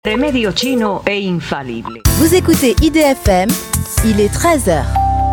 De medio chino e infalible. Vous écoutez IDFM, il est 13h.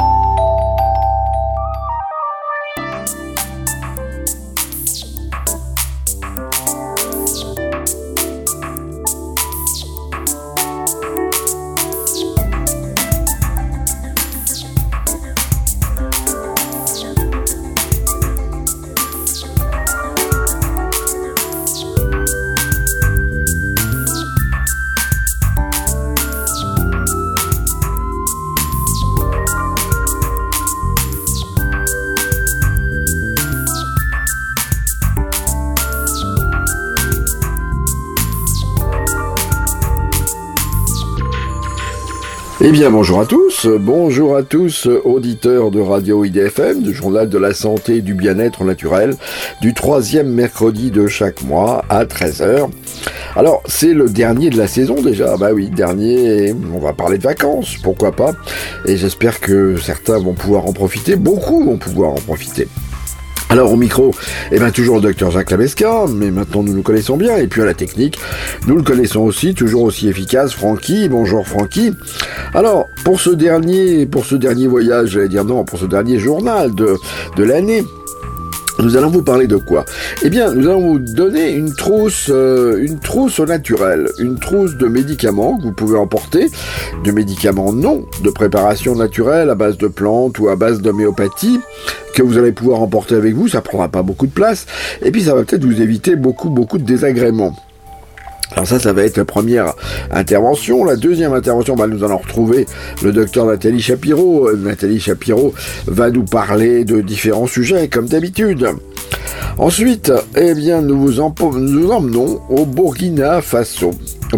Eh bien, bonjour à tous, auditeurs de Radio IDFM, du journal de la santé et du bien-être naturel, du 3e mercredi de chaque mois à 13h. Alors, c'est le dernier de la saison déjà, bah oui, dernier, on va parler de vacances, pourquoi pas, et j'espère que certains vont pouvoir en profiter, beaucoup vont pouvoir en profiter. Alors au micro, toujours le docteur Jacques Labesca, mais maintenant nous nous connaissons bien, et puis à la technique, nous le connaissons aussi, toujours aussi efficace, Francky. Bonjour Francky. Alors, pour ce dernier voyage, pour ce dernier journal de l'année, nous allons vous parler de quoi ? Eh bien, nous allons vous donner une trousse au naturel, une trousse de médicaments que vous pouvez emporter, de médicaments non, de préparation naturelle à base de plantes ou à base d'homéopathie, que vous allez pouvoir emporter avec vous, ça prendra pas beaucoup de place, et puis ça va peut-être vous éviter beaucoup de désagréments. Alors ça va être la première intervention. La deuxième intervention, nous allons retrouver le docteur Nathalie Chapiro. Nathalie Chapiro va nous parler de différents sujets, comme d'habitude. Ensuite, nous emmenons au Burkina Faso.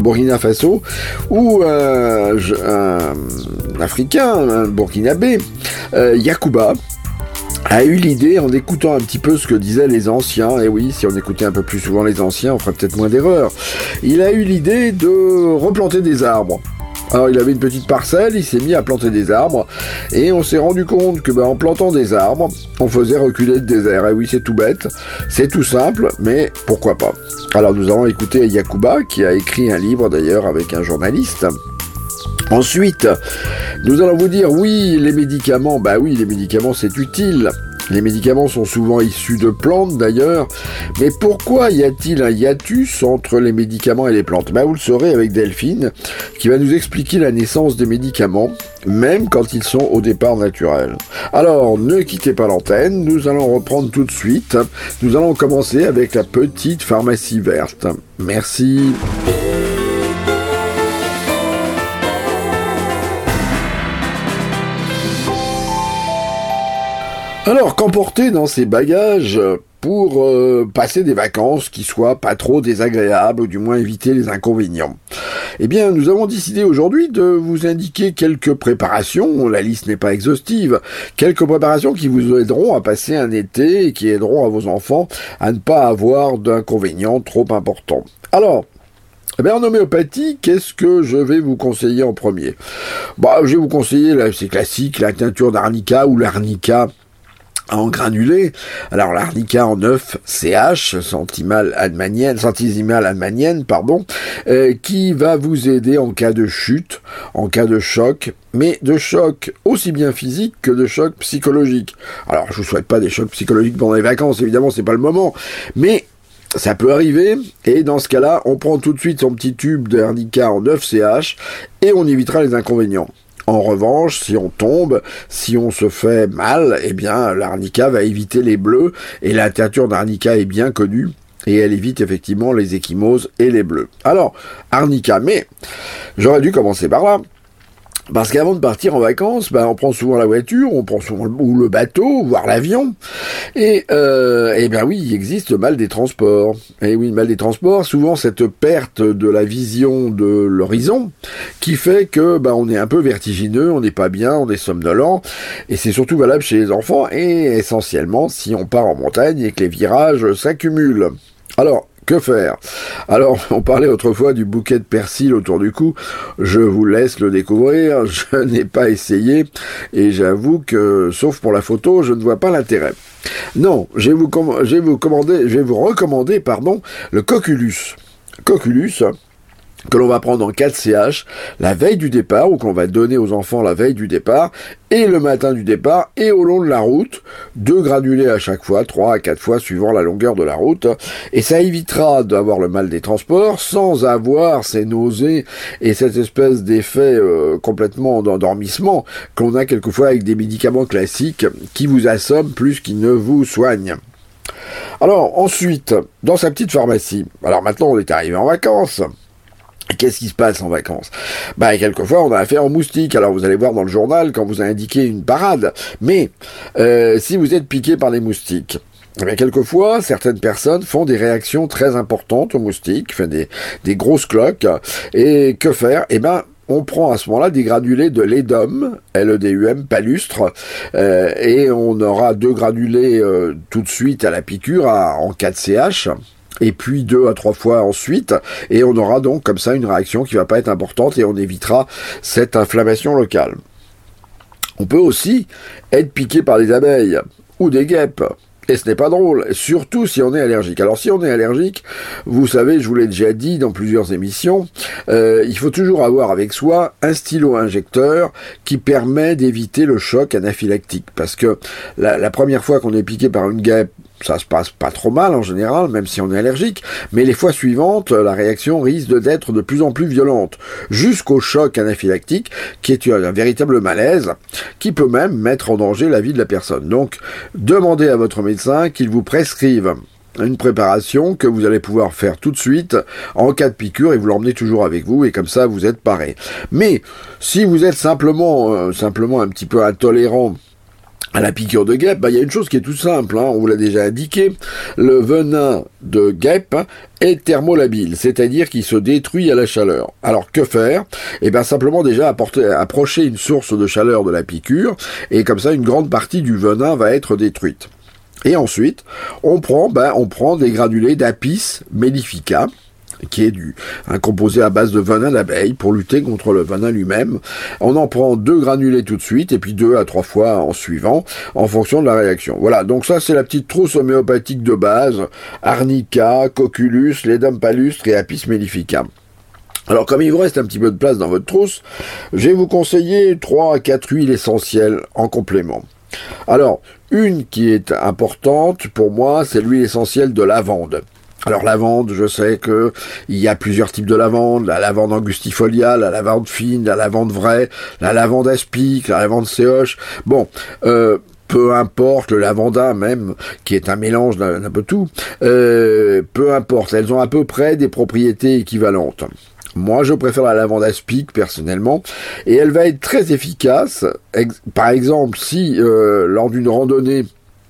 Où un Africain, un Burkinabé, Yacouba, a eu l'idée, en écoutant un petit peu ce que disaient les anciens, et oui, si on écoutait un peu plus souvent les anciens, on ferait peut-être moins d'erreurs, il a eu l'idée de replanter des arbres. Alors il avait une petite parcelle, il s'est mis à planter des arbres, et on s'est rendu compte que en plantant des arbres, on faisait reculer le désert. Et oui, c'est tout bête, c'est tout simple, mais pourquoi pas. Alors nous allons écouter Yacouba, qui a écrit un livre d'ailleurs avec un journaliste. Ensuite, nous allons vous dire, oui, les médicaments, c'est utile. Les médicaments sont souvent issus de plantes d'ailleurs, mais pourquoi y a-t-il un hiatus entre les médicaments et les plantes ? Vous le saurez avec Delphine, qui va nous expliquer la naissance des médicaments, même quand ils sont au départ naturels. Alors, ne quittez pas l'antenne, nous allons reprendre tout de suite. Nous allons commencer avec la petite pharmacie verte. Merci. Alors, qu'emporter dans ses bagages pour passer des vacances qui soient pas trop désagréables, ou du moins éviter les inconvénients ? Eh bien, nous avons décidé aujourd'hui de vous indiquer quelques préparations, la liste n'est pas exhaustive, quelques préparations qui vous aideront à passer un été et qui aideront à vos enfants à ne pas avoir d'inconvénients trop importants. Alors, en homéopathie, qu'est-ce que je vais vous conseiller en premier ? Je vais vous conseiller, c'est classique, la teinture d'arnica ou l'arnica en granulé. Alors l'arnica en 9 CH, centésimale admanienne, qui va vous aider en cas de chute, en cas de choc, mais de choc aussi bien physique que de choc psychologique. Alors je vous souhaite pas des chocs psychologiques pendant les vacances, évidemment c'est pas le moment, mais ça peut arriver, et dans ce cas-là, on prend tout de suite son petit tube d'arnica en 9 CH, et on évitera les inconvénients. En revanche, si on tombe, si on se fait mal, l'arnica va éviter les bleus, et la teinture d'arnica est bien connue, et elle évite effectivement les ecchymoses et les bleus. Alors, arnica, mais j'aurais dû commencer par là. Parce qu'avant de partir en vacances, on prend souvent la voiture, on prend souvent le bateau, voire l'avion. Et oui, il existe le mal des transports. Et oui, le mal des transports, souvent cette perte de la vision de l'horizon, qui fait que on est un peu vertigineux, on n'est pas bien, on est somnolent. Et c'est surtout valable chez les enfants, et essentiellement si on part en montagne et que les virages s'accumulent. Alors, que faire ? Alors, on parlait autrefois du bouquet de persil autour du cou. Je vous laisse le découvrir. Je n'ai pas essayé. Et j'avoue que, sauf pour la photo, je ne vois pas l'intérêt. Non, je vais vous recommander, le Coculus. Coculus, que l'on va prendre en 4CH la veille du départ, ou qu'on va donner aux enfants la veille du départ, et le matin du départ, et au long de la route, 2 granulés à chaque fois, 3 à 4 fois, suivant la longueur de la route, et ça évitera d'avoir le mal des transports, sans avoir ces nausées et cette espèce d'effet complètement d'endormissement qu'on a quelquefois avec des médicaments classiques qui vous assomment plus qu'ils ne vous soignent. Alors, ensuite, dans sa petite pharmacie, alors maintenant on est arrivé en vacances. Qu'est-ce qui se passe en vacances? Quelquefois, on a affaire aux moustiques. Alors, vous allez voir dans le journal quand vous a indiqué une parade. Mais, si vous êtes piqué par les moustiques, quelquefois, certaines personnes font des réactions très importantes aux moustiques, font des grosses cloques. Et que faire? On prend à ce moment-là des granulés de Ledum, L-E-D-U-M, palustre, et on aura 2 granulés tout de suite à la piqûre en 4CH. Et puis 2 à 3 fois ensuite, et on aura donc comme ça une réaction qui va pas être importante et on évitera cette inflammation locale. On peut aussi être piqué par des abeilles ou des guêpes. Et ce n'est pas drôle, surtout si on est allergique. Alors si on est allergique, vous savez, je vous l'ai déjà dit dans plusieurs émissions, il faut toujours avoir avec soi un stylo injecteur qui permet d'éviter le choc anaphylactique. Parce que la première fois qu'on est piqué par une guêpe, ça se passe pas trop mal en général, même si on est allergique, mais les fois suivantes, la réaction risque d'être de plus en plus violente, jusqu'au choc anaphylactique, qui est un véritable malaise, qui peut même mettre en danger la vie de la personne. Donc, demandez à votre médecin qu'il vous prescrive une préparation que vous allez pouvoir faire tout de suite en cas de piqûre et vous l'emmenez toujours avec vous et comme ça vous êtes paré. Mais, si vous êtes simplement un petit peu intolérant à la piqûre de guêpe, il y a une chose qui est toute simple, on vous l'a déjà indiqué, le venin de guêpe est thermolabile, c'est-à-dire qu'il se détruit à la chaleur. Alors que faire? Simplement déjà approcher une source de chaleur de la piqûre, et comme ça une grande partie du venin va être détruite. Et ensuite, on prend des granulés d'Apis mellifica, qui est un composé à base de venin d'abeille pour lutter contre le venin lui-même. On en prend 2 granulés tout de suite et puis 2 à 3 fois en suivant en fonction de la réaction. Voilà, donc ça c'est la petite trousse homéopathique de base, Arnica, Coculus, Ledum palustre et Apis mellifica. Alors comme il vous reste un petit peu de place dans votre trousse, je vais vous conseiller 3 à 4 huiles essentielles en complément. Alors, une qui est importante pour moi, c'est l'huile essentielle de lavande. Alors lavande, je sais que il y a plusieurs types de lavande, la lavande angustifolia, la lavande fine, la lavande vraie, la lavande aspic, la lavande séoche. Bon, peu importe, le lavandin même, qui est un mélange d'un peu tout, peu importe, elles ont à peu près des propriétés équivalentes. Moi, je préfère la lavande aspic, personnellement, et elle va être très efficace. Par exemple, si, lors d'une randonnée,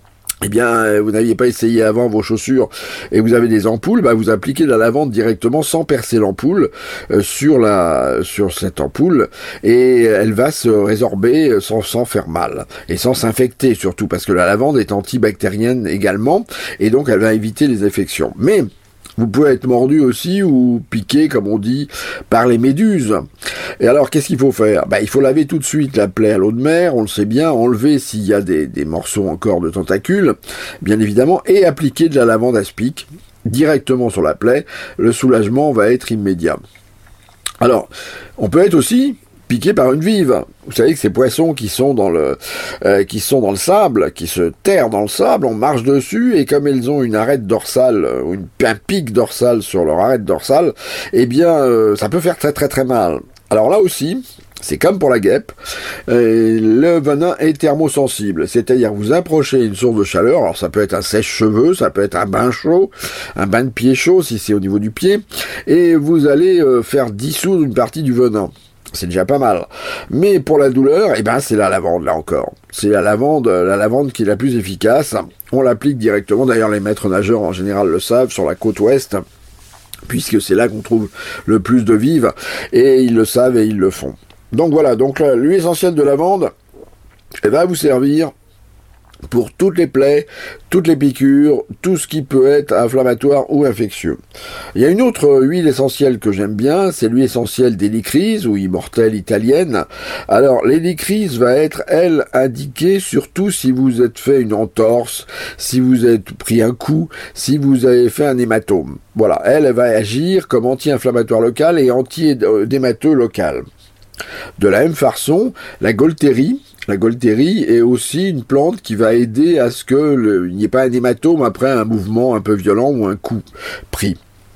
vous n'aviez pas essayé avant vos chaussures et vous avez des ampoules, vous appliquez de la lavande directement sans percer l'ampoule sur cette ampoule et elle va se résorber sans faire mal et sans s'infecter surtout parce que la lavande est antibactérienne également et donc elle va éviter les infections. Mais vous pouvez être mordu aussi ou piqué, comme on dit, par les méduses. Et alors, qu'est-ce qu'il faut faire? Il faut laver tout de suite la plaie à l'eau de mer, on le sait bien, enlever s'il y a des morceaux encore de tentacules, bien évidemment, et appliquer de la lavande aspic directement sur la plaie. Le soulagement va être immédiat. Alors, on peut être aussi piqué par une vive. Vous savez que ces poissons qui sont dans le sable, qui se terrent dans le sable, on marche dessus et comme ils ont une arête dorsale ou un pic dorsal sur leur arête dorsale, ça peut faire très très très mal. Alors là aussi, c'est comme pour la guêpe, le venin est thermosensible, c'est-à-dire vous approchez une source de chaleur, alors ça peut être un sèche-cheveux, ça peut être un bain chaud, un bain de pied chaud si c'est au niveau du pied, et vous allez faire dissoudre une partie du venin. C'est déjà pas mal. Mais pour la douleur, c'est la lavande, là encore. C'est la lavande qui est la plus efficace. On l'applique directement, d'ailleurs les maîtres nageurs en général le savent, sur la côte ouest, puisque c'est là qu'on trouve le plus de vives, et ils le savent et ils le font. Donc voilà, l'huile essentielle de lavande, elle va vous servir pour toutes les plaies, toutes les piqûres, tout ce qui peut être inflammatoire ou infectieux. Il y a une autre huile essentielle que j'aime bien, c'est l'huile essentielle d'hélicryse ou immortelle italienne. Alors l'hélicryse va être, elle, indiquée surtout si vous êtes fait une entorse, si vous êtes pris un coup, si vous avez fait un hématome. Voilà, elle va agir comme anti-inflammatoire local et anti-édémateux local. De la même façon, la Golterie est aussi une plante qui va aider à ce qu'il n'y ait pas un hématome après un mouvement un peu violent ou un coup pris.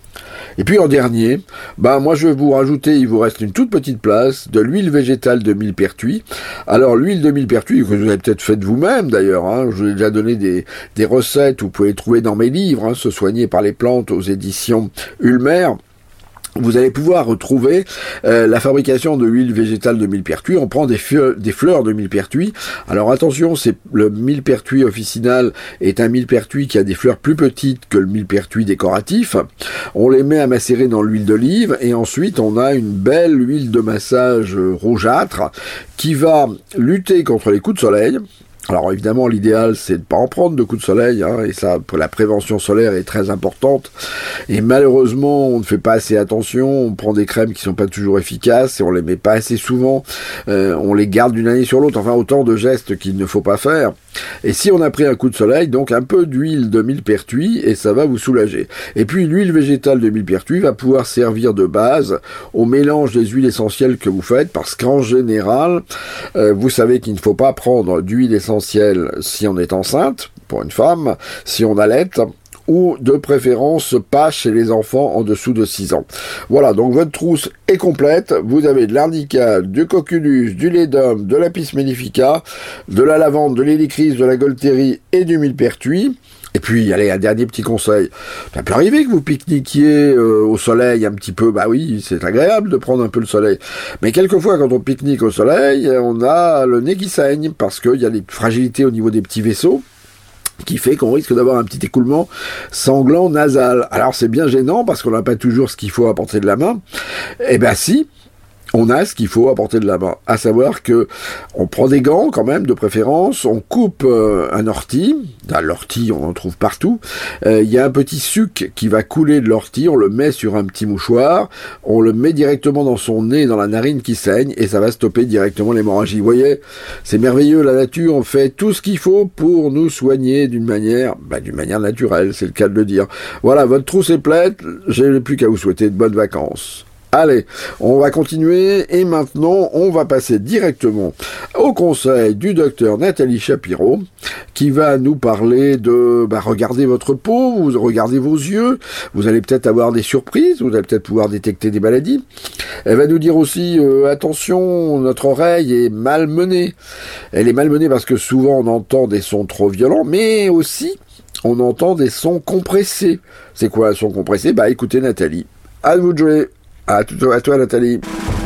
Et puis en dernier, moi je vais vous rajouter, il vous reste une toute petite place, de l'huile végétale de millepertuis. Alors l'huile de millepertuis, que vous avez peut-être faite vous-même d'ailleurs, je vous ai déjà donné des recettes, vous pouvez les trouver dans mes livres, Se soigner par les plantes aux éditions Ulmer. Vous allez pouvoir retrouver la fabrication de l'huile végétale de millepertuis. On prend des fleurs de millepertuis. Alors attention, c'est le millepertuis officinal est un millepertuis qui a des fleurs plus petites que le millepertuis décoratif. On les met à macérer dans l'huile d'olive et ensuite on a une belle huile de massage rougeâtre qui va lutter contre les coups de soleil. Alors évidemment, l'idéal, c'est de ne pas en prendre de coups de soleil, et ça, pour la prévention solaire est très importante. Et malheureusement, on ne fait pas assez attention, on prend des crèmes qui sont pas toujours efficaces, et on les met pas assez souvent, on les garde d'une année sur l'autre, enfin autant de gestes qu'il ne faut pas faire. Et si on a pris un coup de soleil, donc un peu d'huile de millepertuis, et ça va vous soulager. Et puis l'huile végétale de millepertuis va pouvoir servir de base au mélange des huiles essentielles que vous faites, parce qu'en général, vous savez qu'il ne faut pas prendre d'huile essentielle si on est enceinte, pour une femme, si on allaite, ou de préférence pas chez les enfants en dessous de 6 ans. Voilà, donc votre trousse est complète, vous avez de l'arnica, du coculus, du ledum, de l'apis mellifica, de la lavande, de l'hélicryse, de la Golterie et du millepertuis. Et puis, allez, un dernier petit conseil. Ça peut arriver que vous pique-niquiez au soleil un petit peu. Bah oui, c'est agréable de prendre un peu le soleil. Mais quelquefois, quand on pique-nique au soleil, on a le nez qui saigne parce qu'il y a des fragilités au niveau des petits vaisseaux qui fait qu'on risque d'avoir un petit écoulement sanglant nasal. Alors, c'est bien gênant parce qu'on n'a pas toujours ce qu'il faut à portée de la main. Eh ben si, on a ce qu'il faut à portée de la main, à savoir que on prend des gants quand même de préférence, on coupe un ortie, l'ortie on en trouve partout, il y a un petit suc qui va couler de l'ortie, on le met sur un petit mouchoir, on le met directement dans son nez, dans la narine qui saigne, et ça va stopper directement l'hémorragie. Vous voyez, c'est merveilleux, la nature, on fait tout ce qu'il faut pour nous soigner d'une manière naturelle, c'est le cas de le dire. Voilà, votre trousse est pleine, j'ai plus qu'à vous souhaiter de bonnes vacances. Allez, on va continuer et maintenant on va passer directement au conseil du docteur Nathalie Shapiro qui va nous parler de regardez votre peau, vous regardez vos yeux, vous allez peut-être avoir des surprises, vous allez peut-être pouvoir détecter des maladies. Elle va nous dire aussi attention, notre oreille est malmenée. Elle est malmenée parce que souvent on entend des sons trop violents, mais aussi on entend des sons compressés. C'est quoi un son compressé ? Écoutez Nathalie, à vous de jouer. À toi Nathalie.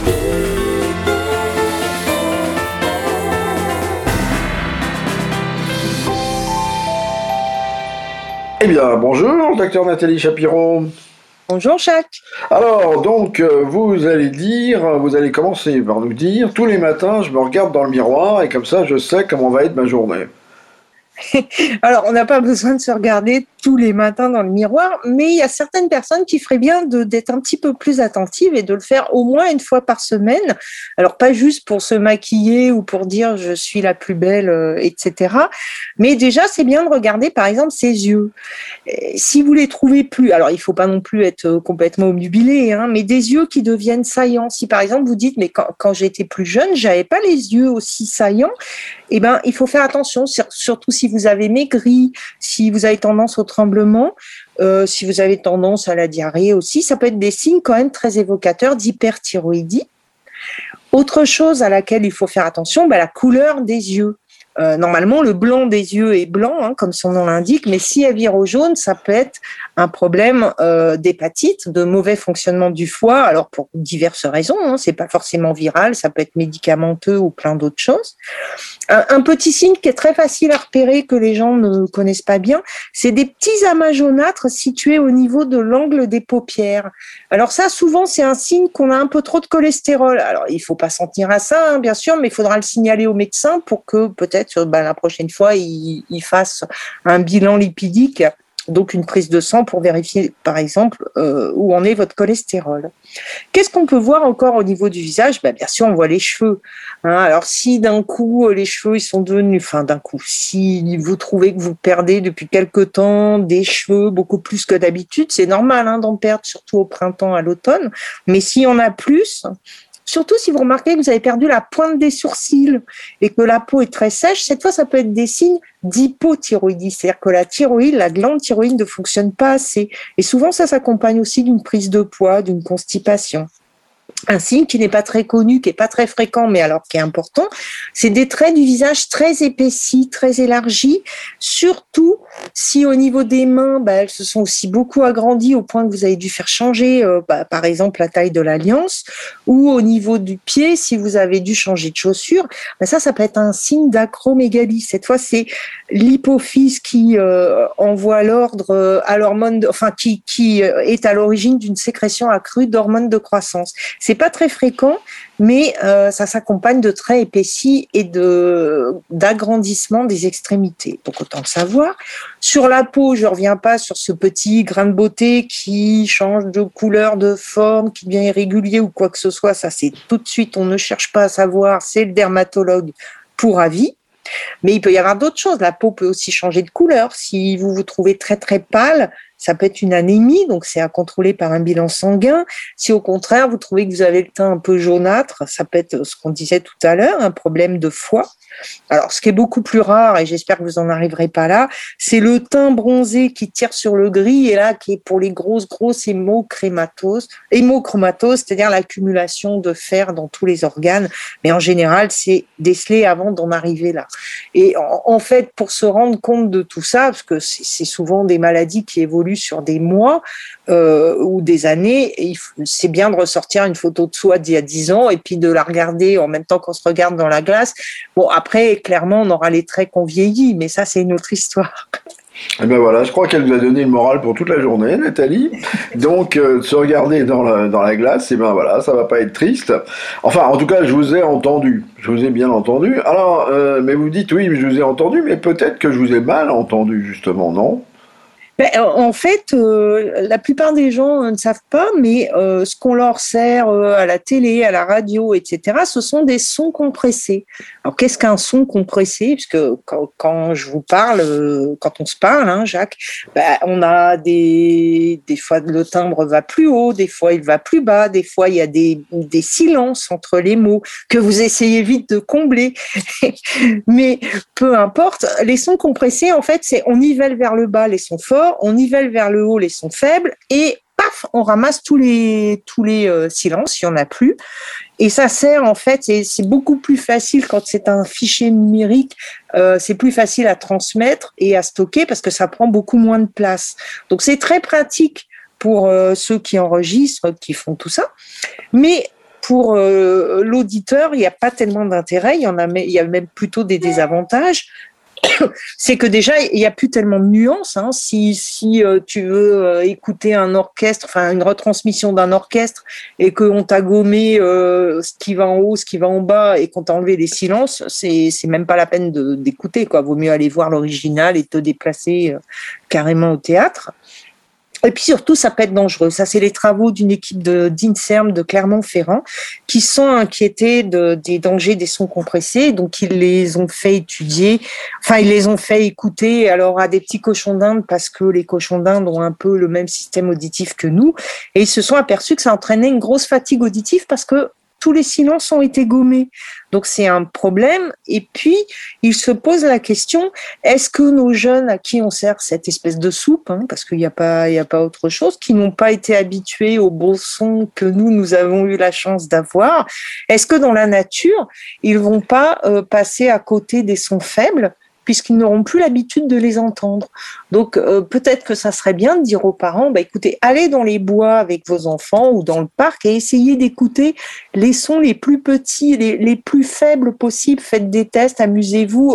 Eh bien, bonjour, docteur Nathalie Shapiro. Bonjour Jacques. Alors, donc, vous allez commencer par nous dire, tous les matins, je me regarde dans le miroir et comme ça, je sais comment va être ma journée. Alors, on n'a pas besoin de se regarder tous les matins dans le miroir, mais il y a certaines personnes qui feraient bien d'être un petit peu plus attentives et de le faire au moins une fois par semaine. Alors, pas juste pour se maquiller ou pour dire je suis la plus belle, etc. Mais déjà, c'est bien de regarder, par exemple, ses yeux. Si vous les trouvez plus, alors il faut pas non plus être complètement obnubilé, mais des yeux qui deviennent saillants. Si, par exemple, vous dites, mais quand j'étais plus jeune, j'avais pas les yeux aussi saillants, il faut faire attention, surtout si vous avez maigri, si vous avez tendance au tremblement, si vous avez tendance à la diarrhée aussi, ça peut être des signes quand même très évocateurs d'hyperthyroïdie. Autre chose à laquelle il faut faire attention, la couleur des yeux. Normalement, le blanc des yeux est blanc, comme son nom l'indique, mais si elle vire au jaune, ça peut être un problème d'hépatite, de mauvais fonctionnement du foie, alors pour diverses raisons, c'est pas forcément viral, ça peut être médicamenteux ou plein d'autres choses. Un petit signe qui est très facile à repérer, que les gens ne connaissent pas bien, c'est des petits amas jaunâtres situés au niveau de l'angle des paupières. Alors ça, souvent, c'est un signe qu'on a un peu trop de cholestérol. Alors, il faut pas s'en tenir à ça, bien sûr, mais il faudra le signaler au médecin pour que peut-être peut-être la prochaine fois, il fasse un bilan lipidique, donc une prise de sang pour vérifier, par exemple, où en est votre cholestérol. Qu'est-ce qu'on peut voir encore au niveau du visage ? Bien sûr, on voit les cheveux. Alors, si d'un coup, les cheveux, ils sont devenus... si vous trouvez que vous perdez depuis quelque temps des cheveux beaucoup plus que d'habitude, c'est normal d'en perdre, surtout au printemps, à l'automne. Mais s'il y en a plus... Surtout si vous remarquez que vous avez perdu la pointe des sourcils et que la peau est très sèche, cette fois, ça peut être des signes d'hypothyroïdie. C'est-à-dire que la thyroïde, la glande thyroïde ne fonctionne pas assez. Et souvent, ça s'accompagne aussi d'une prise de poids, d'une constipation. Un signe qui n'est pas très connu, qui n'est pas très fréquent, mais alors qui est important, c'est des traits du visage très épaissis, très élargis, surtout si au niveau des mains, elles se sont aussi beaucoup agrandies au point que vous avez dû faire changer, par exemple, la taille de l'alliance, ou au niveau du pied, si vous avez dû changer de chaussure, ça peut être un signe d'acromégalie. Cette fois, c'est l'hypophyse qui envoie l'ordre à l'hormone, qui est à l'origine d'une sécrétion accrue d'hormones de croissance. C'est pas très fréquent, mais ça s'accompagne de traits épaissis et d'agrandissement des extrémités. Donc autant le savoir. Sur la peau, je reviens pas sur ce petit grain de beauté qui change de couleur, de forme, qui devient irrégulier ou quoi que ce soit. Ça, c'est tout de suite, on ne cherche pas à savoir, c'est le dermatologue pour avis. Mais il peut y avoir d'autres choses. La peau peut aussi changer de couleur. Si vous vous trouvez très très pâle, ça peut être une anémie, donc c'est à contrôler par un bilan sanguin. Si au contraire, vous trouvez que vous avez le teint un peu jaunâtre, ça peut être ce qu'on disait tout à l'heure, un problème de foie. Alors, ce qui est beaucoup plus rare, et j'espère que vous n'en arriverez pas là, c'est le teint bronzé qui tire sur le gris, et là, qui est pour les grosses hémochromatoses, c'est-à-dire l'accumulation de fer dans tous les organes. Mais en général, c'est décelé avant d'en arriver là. Et en fait, pour se rendre compte de tout ça, parce que c'est souvent des maladies qui évoluent sur des mois ou des années, et c'est bien de ressortir une photo de soi d'il y a 10 ans et puis de la regarder en même temps qu'on se regarde dans la glace. Bon, après, clairement, on aura les traits qu'on vieillit, mais ça, c'est une autre histoire. Et ben voilà, je crois qu'elle nous a donné le moral pour toute la journée, Nathalie. Donc, se regarder dans la glace, et ben voilà, ça va pas être triste. Enfin, en tout cas, je vous ai entendu. Je vous ai bien entendu. Alors, mais vous dites, oui, je vous ai entendu, mais peut-être que je vous ai mal entendu, justement, non ? En fait, la plupart des gens ne savent pas, mais ce qu'on leur sert à la télé, à la radio, etc., ce sont des sons compressés. Alors, qu'est-ce qu'un son compressé ? Parce que quand je vous parle, quand on se parle, Jacques, on a des fois le timbre va plus haut, des fois il va plus bas, des fois il y a des silences entre les mots que vous essayez vite de combler. Mais peu importe, les sons compressés, en fait, c'est on nivelle vers le bas les sons forts, on nivelle vers le haut les sons faibles et paf, on ramasse tous les silences, il n'y en a plus. Et ça sert en fait, et c'est beaucoup plus facile quand c'est un fichier numérique, c'est plus facile à transmettre et à stocker parce que ça prend beaucoup moins de place. Donc c'est très pratique pour ceux qui enregistrent, qui font tout ça. Mais pour l'auditeur, il n'y a pas tellement d'intérêt, il y a même plutôt des désavantages. C'est que déjà, il n'y a plus tellement de nuances. Si tu veux écouter un orchestre, une retransmission d'un orchestre, et qu'on t'a gommé ce qui va en haut, ce qui va en bas, et qu'on t'a enlevé les silences, c'est même pas la peine d'écouter, quoi. Vaut mieux aller voir l'original et te déplacer carrément au théâtre. Et puis surtout, ça peut être dangereux. Ça, c'est les travaux d'une équipe d'INSERM de Clermont-Ferrand qui sont inquiétés des dangers des sons compressés. Donc, ils les ont fait étudier, ils les ont fait écouter alors à des petits cochons d'Inde parce que les cochons d'Inde ont un peu le même système auditif que nous. Et ils se sont aperçus que ça entraînait une grosse fatigue auditive parce que tous les silences ont été gommés. Donc, c'est un problème. Et puis, il se pose la question, est-ce que nos jeunes à qui on sert cette espèce de soupe, parce qu'il n'y a pas autre chose, qui n'ont pas été habitués aux beaux sons que nous avons eu la chance d'avoir, est-ce que dans la nature, ils vont pas passer à côté des sons faibles puisqu'ils n'auront plus l'habitude de les entendre. Donc, peut-être que ça serait bien de dire aux parents, écoutez, allez dans les bois avec vos enfants ou dans le parc et essayez d'écouter les sons les plus petits, les plus faibles possibles. Faites des tests, amusez-vous.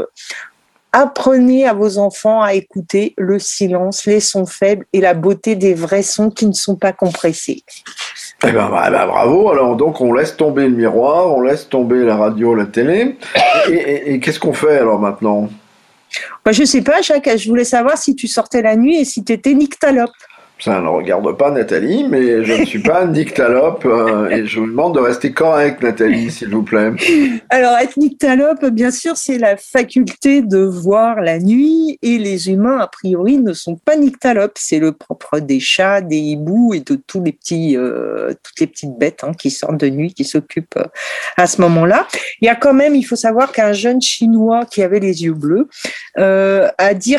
Apprenez à vos enfants à écouter le silence, les sons faibles et la beauté des vrais sons qui ne sont pas compressés. Eh ben, bravo. Alors, donc, on laisse tomber le miroir, on laisse tomber la radio, la télé. Et qu'est-ce qu'on fait alors maintenant? Je sais pas, Jacques, je voulais savoir si tu sortais la nuit et si tu étais nyctalope. Ça ne regarde pas Nathalie, mais je ne suis pas nyctalope et je vous demande de rester correct, Nathalie, s'il vous plaît. Alors, être nyctalope, bien sûr, c'est la faculté de voir la nuit et les humains, a priori, ne sont pas nyctalopes. C'est le propre des chats, des hiboux et de toutes les petites bêtes qui sortent de nuit, qui s'occupent à ce moment-là. Il y a quand même, il faut savoir qu'un jeune Chinois qui avait les yeux bleus a dit,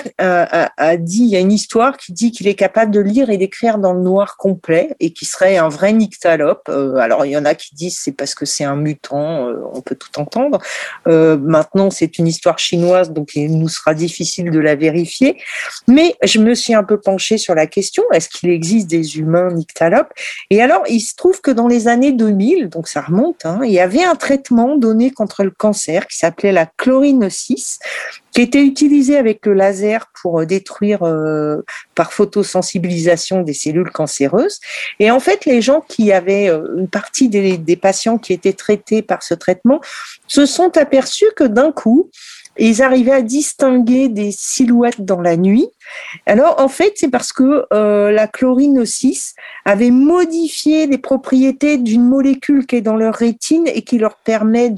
il y a une histoire qui dit qu'il est capable de lire et d'écrire dans le noir complet et qui serait un vrai nyctalope. Alors, il y en a qui disent c'est parce que c'est un mutant, on peut tout entendre. Maintenant, c'est une histoire chinoise, donc il nous sera difficile de la vérifier. Mais je me suis un peu penchée sur la question, est-ce qu'il existe des humains nyctalopes? Et alors, il se trouve que dans les années 2000, donc ça remonte, il y avait un traitement donné contre le cancer qui s'appelait la chlorine 6, qui était utilisé avec le laser pour détruire par photosensibilisation des cellules cancéreuses. Et en fait, les gens qui avaient, une partie des patients qui étaient traités par ce traitement, se sont aperçus que d'un coup, ils arrivaient à distinguer des silhouettes dans la nuit. Alors, en fait, c'est parce que la chlorine 6 avait modifié les propriétés d'une molécule qui est dans leur rétine et qui leur permet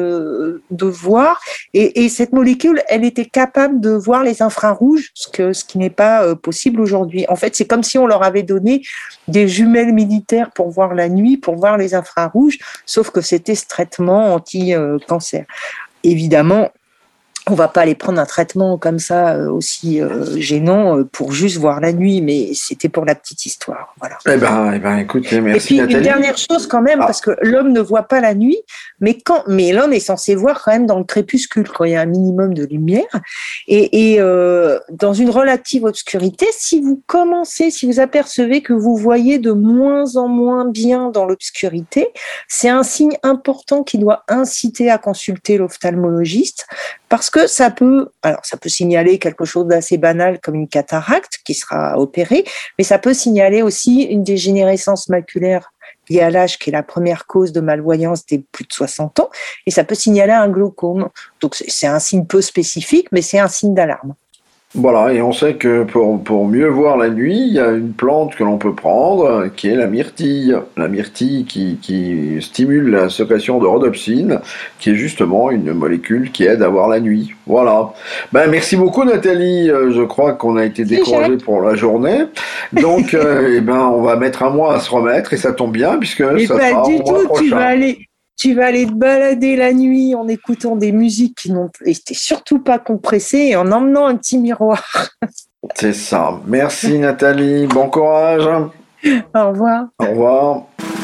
de voir. Et cette molécule, elle était capable de voir les infrarouges, ce qui n'est pas possible aujourd'hui. En fait, c'est comme si on leur avait donné des jumelles militaires pour voir la nuit, pour voir les infrarouges, sauf que c'était ce traitement anti-cancer. Évidemment, on va pas aller prendre un traitement comme ça aussi gênant pour juste voir la nuit, mais c'était pour la petite histoire. Voilà. Eh ben, écoutez, merci. Et puis Nathalie. une dernière chose quand même, parce que l'homme ne voit pas la nuit, mais l'homme est censé voir quand même dans le crépuscule quand il y a un minimum de lumière. Et dans une relative obscurité, si vous apercevez que vous voyez de moins en moins bien dans l'obscurité, c'est un signe important qui doit inciter à consulter l'ophtalmologiste. Parce que ça peut signaler quelque chose d'assez banal comme une cataracte qui sera opérée, mais ça peut signaler aussi une dégénérescence maculaire liée à l'âge qui est la première cause de malvoyance des plus de 60 ans, et ça peut signaler un glaucome. Donc c'est un signe peu spécifique, mais c'est un signe d'alarme. Voilà, et on sait que pour mieux voir la nuit, il y a une plante que l'on peut prendre, qui est la myrtille. La myrtille qui stimule la sécrétion de rhodopsine, qui est justement une molécule qui aide à voir la nuit. Voilà. Merci beaucoup Nathalie, je crois qu'on a été découragés pour la journée. Donc, on va mettre un mois à se remettre, et ça tombe bien, puisque ça sera au mois prochain. Tu vas aller te balader la nuit en écoutant des musiques qui n'ont été surtout pas compressées et en emmenant un petit miroir. C'est ça. Merci Nathalie. Bon courage. Au revoir. Au revoir.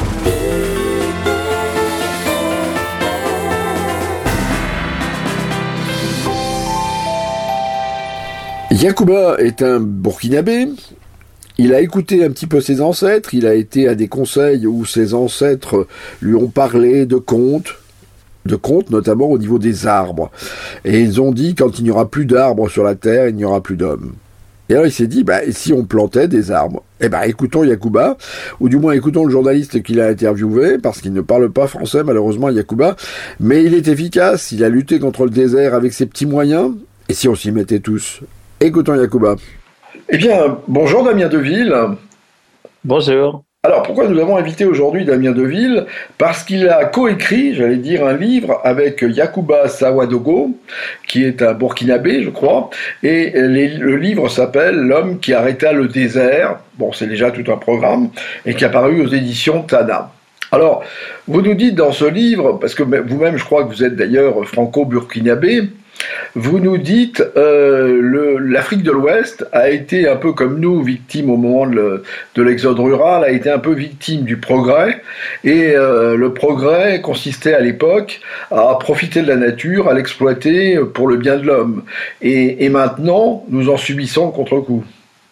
Yacouba est un Burkinabé. Il a écouté un petit peu ses ancêtres, il a été à des conseils où ses ancêtres lui ont parlé de contes notamment au niveau des arbres. Et ils ont dit, quand il n'y aura plus d'arbres sur la terre, il n'y aura plus d'hommes. Et alors il s'est dit, et si on plantait des arbres? Écoutons Yacouba, ou du moins écoutons le journaliste qu'il a interviewé, parce qu'il ne parle pas français malheureusement, Yacouba, mais il est efficace, il a lutté contre le désert avec ses petits moyens, et si on s'y mettait tous? Écoutons Yacouba. Eh bien, bonjour Damien Deville. Bonjour. Alors, pourquoi nous avons invité aujourd'hui Damien Deville? Parce qu'il a coécrit, un livre avec Yacouba Sawadogo, qui est un Burkinabé, je crois, et le livre s'appelle « L'homme qui arrêta le désert ». Bon, c'est déjà tout un programme, et qui est apparu aux éditions Tana. Alors, vous nous dites dans ce livre, parce que vous-même, je crois que vous êtes d'ailleurs franco-burkinabé, vous nous dites l'Afrique de l'Ouest a été un peu comme nous, victime au moment de l'exode rural, a été un peu victime du progrès, et le progrès consistait à l'époque à profiter de la nature, à l'exploiter pour le bien de l'homme. Et maintenant, nous en subissons le contre-coup.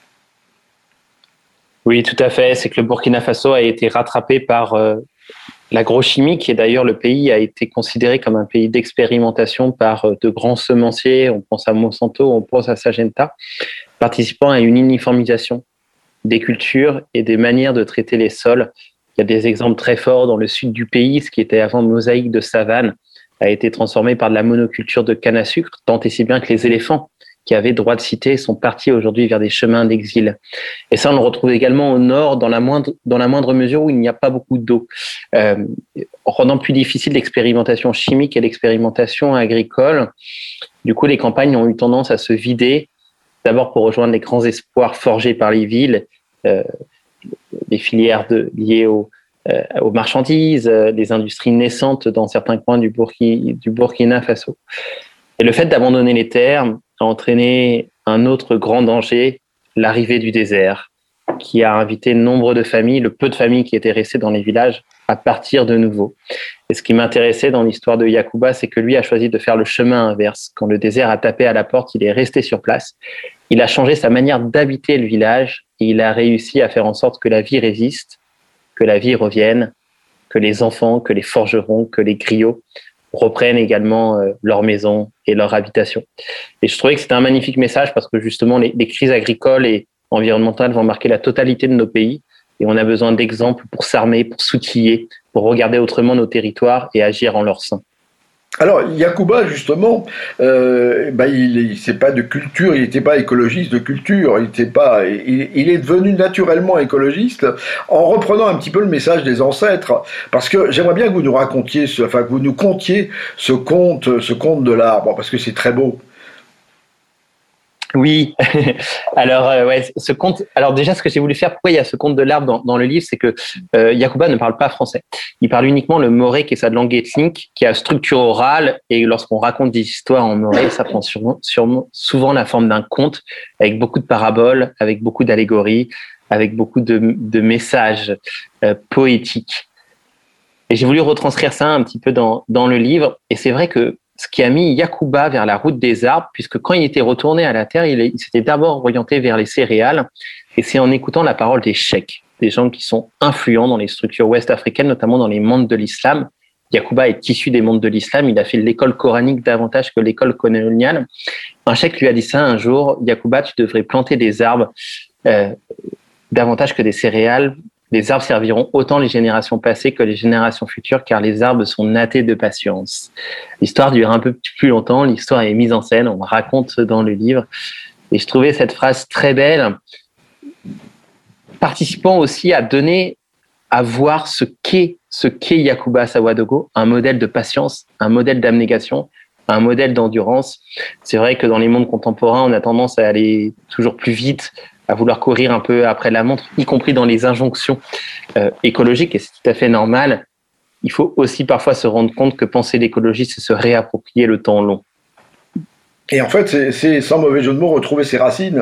Oui, tout à fait. C'est que le Burkina Faso a été rattrapé par l'agrochimie, qui est d'ailleurs le pays a été considéré comme un pays d'expérimentation par de grands semenciers. On pense à Monsanto, on pense à Syngenta, participant à une uniformisation des cultures et des manières de traiter les sols Il y a des exemples très forts dans le sud du pays. Ce qui était avant mosaïque de savane a été transformé par de la monoculture de canne à sucre, tant et si bien que les éléphants qui avaient droit de cité sont partis aujourd'hui vers des chemins d'exil. Et ça, on le retrouve également au nord, dans la moindre mesure où il n'y a pas beaucoup d'eau, rendant plus difficile l'expérimentation chimique et l'expérimentation agricole. Du coup, les campagnes ont eu tendance à se vider, d'abord pour rejoindre les grands espoirs forgés par les villes, les filières liées aux marchandises, les industries naissantes dans certains coins du Burkina Faso. Et le fait d'abandonner les terres a entraîné un autre grand danger, l'arrivée du désert, qui a invité nombre de familles, le peu de familles qui étaient restées dans les villages, à partir de nouveau. Et ce qui m'intéressait dans l'histoire de Yacouba, c'est que lui a choisi de faire le chemin inverse. Quand le désert a tapé à la porte, il est resté sur place. Il a changé sa manière d'habiter le village et il a réussi à faire en sorte que la vie résiste, que la vie revienne, que les enfants, que les forgerons, que les griots reprennent également leur maison et leur habitation. Et je trouvais que c'était un magnifique message parce que justement, les crises agricoles et environnementales vont marquer la totalité de nos pays et on a besoin d'exemples pour s'armer, pour s'outiller, pour regarder autrement nos territoires et agir en leur sein. Alors, Yacouba, justement, c'est pas de culture, il n'était pas écologiste de culture, il est devenu naturellement écologiste en reprenant un petit peu le message des ancêtres. Parce que j'aimerais bien que vous nous racontiez, que vous nous contiez ce conte de l'arbre, parce que c'est très beau. Oui, alors ce conte. Alors déjà, ce que j'ai voulu faire, pourquoi il y a ce conte de l'arbre dans le livre, c'est que Yacouba ne parle pas français. Il parle uniquement le moré, qui est sa langue ethnique, qui a structure orale. Et lorsqu'on raconte des histoires en moré, ça prend souvent la forme d'un conte, avec beaucoup de paraboles, avec beaucoup d'allégories, avec beaucoup de messages poétiques. Et j'ai voulu retranscrire ça un petit peu dans le livre. Et c'est vrai que ce qui a mis Yacouba vers la route des arbres, puisque quand il était retourné à la terre, il s'était d'abord orienté vers les céréales. Et c'est en écoutant la parole des cheikhs, des gens qui sont influents dans les structures ouest-africaines, notamment dans les mondes de l'islam. Yacouba est issu des mondes de l'islam. Il a fait l'école coranique davantage que l'école coloniale. Un cheikh lui a dit ça un jour: Yacouba, tu devrais planter des arbres davantage que des céréales. Les arbres serviront autant les générations passées que les générations futures, car les arbres sont nattés de patience. L'histoire dure un peu plus longtemps, l'histoire est mise en scène, on raconte dans le livre. Et je trouvais cette phrase très belle, participant aussi à voir ce qu'est Yacouba Sawadogo, un modèle de patience, un modèle d'abnégation, un modèle d'endurance. C'est vrai que dans les mondes contemporains, on a tendance à aller toujours plus vite, à vouloir courir un peu après la montre, y compris dans les injonctions écologiques, et c'est tout à fait normal. Il faut aussi parfois se rendre compte que penser l'écologie, c'est se réapproprier le temps long. Et en fait, c'est sans mauvais jeu de mots, retrouver ses racines.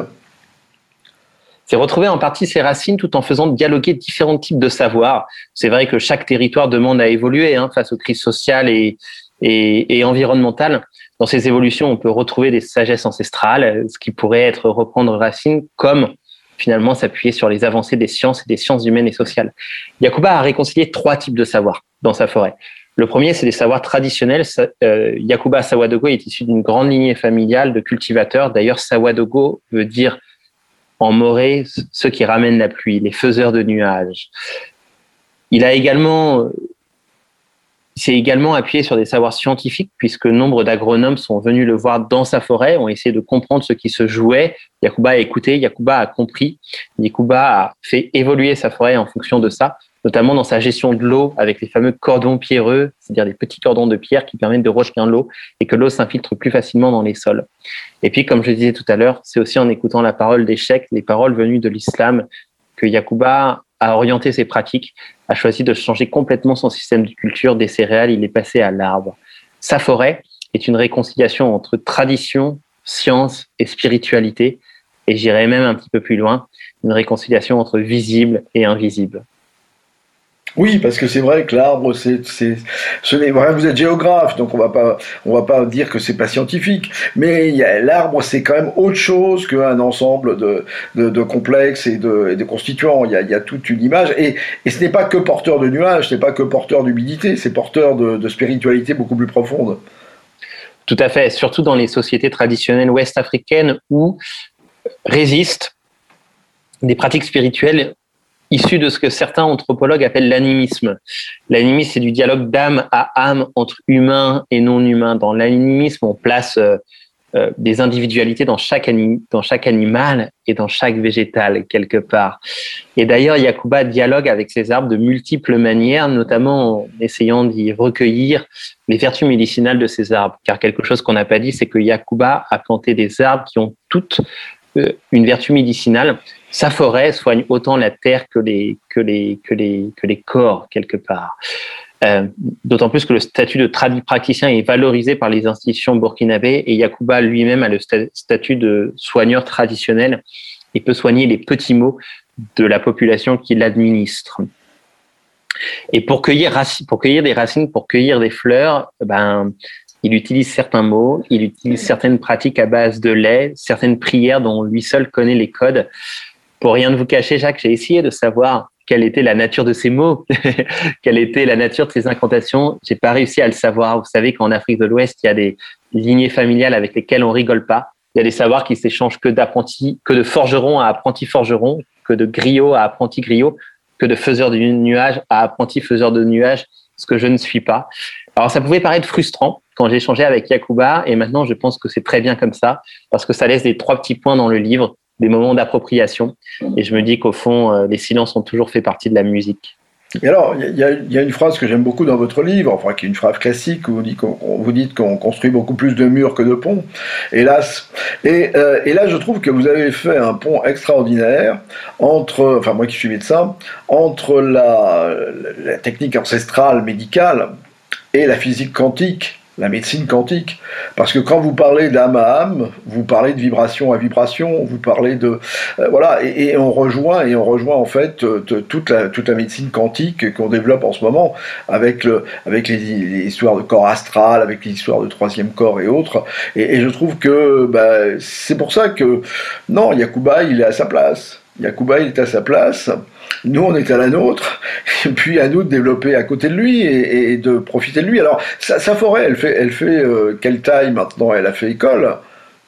C'est retrouver en partie ses racines tout en faisant dialoguer différents types de savoirs. C'est vrai que chaque territoire demande à évoluer face aux crises sociales et environnementales. Dans ces évolutions, on peut retrouver des sagesses ancestrales, ce qui pourrait être reprendre racine, comme finalement s'appuyer sur les avancées des sciences et des sciences humaines et sociales. Yacouba a réconcilié 3 types de savoirs dans sa forêt. Le premier, c'est des savoirs traditionnels. Yacouba Sawadogo est issu d'une grande lignée familiale de cultivateurs. D'ailleurs, Sawadogo veut dire en moré ceux qui ramènent la pluie, les faiseurs de nuages. Il s'est également appuyé sur des savoirs scientifiques, puisque nombre d'agronomes sont venus le voir dans sa forêt, ont essayé de comprendre ce qui se jouait. Yacouba a écouté, Yacouba a compris, Yacouba a fait évoluer sa forêt en fonction de ça, notamment dans sa gestion de l'eau avec les fameux cordons pierreux, c'est-à-dire des petits cordons de pierre qui permettent de retenir l'eau et que l'eau s'infiltre plus facilement dans les sols. Et puis, comme je le disais tout à l'heure, c'est aussi en écoutant la parole des cheikhs, les paroles venues de l'islam, que Yacouba a orienté ses pratiques, a choisi de changer complètement son système de culture des céréales, il est passé à l'arbre. Sa forêt est une réconciliation entre tradition, science et spiritualité, et j'irais même un petit peu plus loin, une réconciliation entre visible et invisible. Oui, parce que c'est vrai que l'arbre, vous êtes géographe, donc on va pas dire que c'est pas scientifique, mais l'arbre, c'est quand même autre chose qu'un ensemble de complexes et de constituants. Il y a toute une image, et ce n'est pas que porteur de nuages, ce n'est pas que porteur d'humidité, c'est porteur de spiritualité beaucoup plus profonde. Tout à fait, surtout dans les sociétés traditionnelles ouest-africaines où résistent des pratiques spirituelles issu de ce que certains anthropologues appellent l'animisme. L'animisme, c'est du dialogue d'âme à âme entre humains et non humains. Dans l'animisme, on place des individualités dans chaque animal et dans chaque végétal, quelque part. Et d'ailleurs, Yacouba dialogue avec ces arbres de multiples manières, notamment en essayant d'y recueillir les vertus médicinales de ces arbres. Car quelque chose qu'on n'a pas dit, c'est que Yacouba a planté des arbres qui ont toutes une vertu médicinale. Sa forêt soigne autant la terre que les corps, quelque part. D'autant plus que le statut de praticien est valorisé par les institutions burkinabées et Yacouba lui-même a le statut de soigneur traditionnel et peut soigner les petits maux de la population qui l'administre. Et pour cueillir des racines, pour cueillir des fleurs, il utilise certains mots, il utilise certaines pratiques à base de lait, certaines prières dont lui seul connaît les codes. Pour rien vous cacher, Jacques, j'ai essayé de savoir quelle était la nature de ces mots, quelle était la nature de ces incantations. J'ai pas réussi à le savoir. Vous savez qu'en Afrique de l'Ouest, il y a des lignées familiales avec lesquelles on rigole pas. Il y a des savoirs qui s'échangent que de forgeron à apprenti forgeron, que de griot à apprenti griot, que de faiseur de nuages à apprenti faiseur de nuages, ce que je ne suis pas. Alors, ça pouvait paraître frustrant quand j'ai échangé avec Yacouba, et maintenant, je pense que c'est très bien comme ça, parce que ça laisse des 3 petits points dans le livre, des moments d'appropriation. Et je me dis qu'au fond, les silences ont toujours fait partie de la musique. Et alors, il y a une phrase que j'aime beaucoup dans votre livre, enfin, qui est une phrase classique, où vous dites qu'on construit beaucoup plus de murs que de ponts, hélas. Et là, je trouve que vous avez fait un pont extraordinaire entre, enfin, moi qui suis médecin, entre la technique ancestrale médicale et la physique quantique, la médecine quantique. Parce que quand vous parlez d'âme à âme, vous parlez de vibration à vibration, vous parlez de... voilà, et on rejoint en fait toute la médecine quantique qu'on développe en ce moment, avec les histoires de corps astral, avec les histoires de troisième corps et autres. Et je trouve que c'est pour ça que, non, Yacouba, il est à sa place. Yacouba, il est à sa place. Nous, on est à la nôtre, et puis à nous de développer à côté de lui et de profiter de lui. Alors, sa forêt, elle fait quelle taille maintenant? Elle a fait école?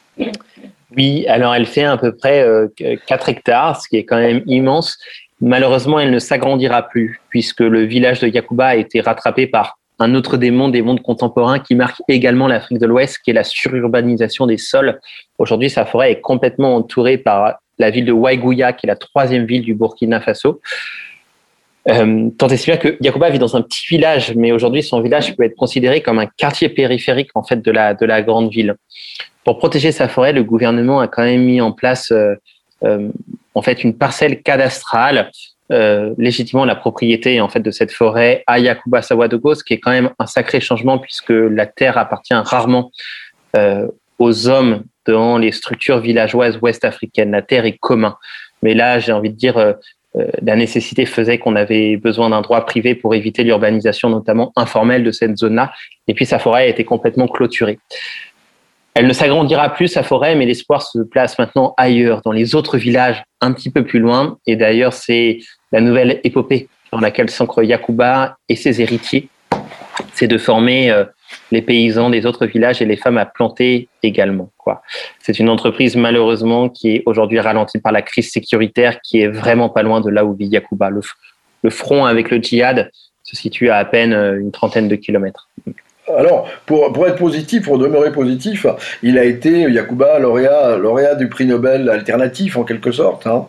Oui, alors elle fait à peu près 4 hectares, ce qui est quand même immense. Malheureusement, elle ne s'agrandira plus, puisque le village de Yacouba a été rattrapé par un autre des mondes contemporains qui marque également l'Afrique de l'Ouest, qui est la sururbanisation des sols. Aujourd'hui, sa forêt est complètement entourée par la ville de Waigouya, qui est la 3e ville du Burkina Faso. Tant et si bien que Yacouba vit dans un petit village, mais aujourd'hui, son village peut être considéré comme un quartier périphérique en fait de la grande ville. Pour protéger sa forêt, le gouvernement a quand même mis en place en fait une parcelle cadastrale légitimement la propriété en fait de cette forêt à Yacouba Sawadogo, ce qui est quand même un sacré changement puisque la terre appartient rarement aux hommes dans les structures villageoises ouest-africaines. La terre est commun. Mais là, j'ai envie de dire, la nécessité faisait qu'on avait besoin d'un droit privé pour éviter l'urbanisation, notamment informelle, de cette zone-là. Et puis, sa forêt a été complètement clôturée. Elle ne s'agrandira plus, sa forêt, mais l'espoir se place maintenant ailleurs, dans les autres villages, un petit peu plus loin. Et d'ailleurs, c'est la nouvelle épopée dans laquelle s'ancre Yacouba et ses héritiers. C'est de former les paysans des autres villages et les femmes à planter également, quoi. C'est une entreprise, malheureusement, qui est aujourd'hui ralentie par la crise sécuritaire, qui est vraiment pas loin de là où vit Yacouba. Le front avec le djihad se situe à peine une 30aine de kilomètres. Alors, pour être positif, pour demeurer positif, il a été, Yacouba, lauréat du prix Nobel alternatif, en quelque sorte, hein.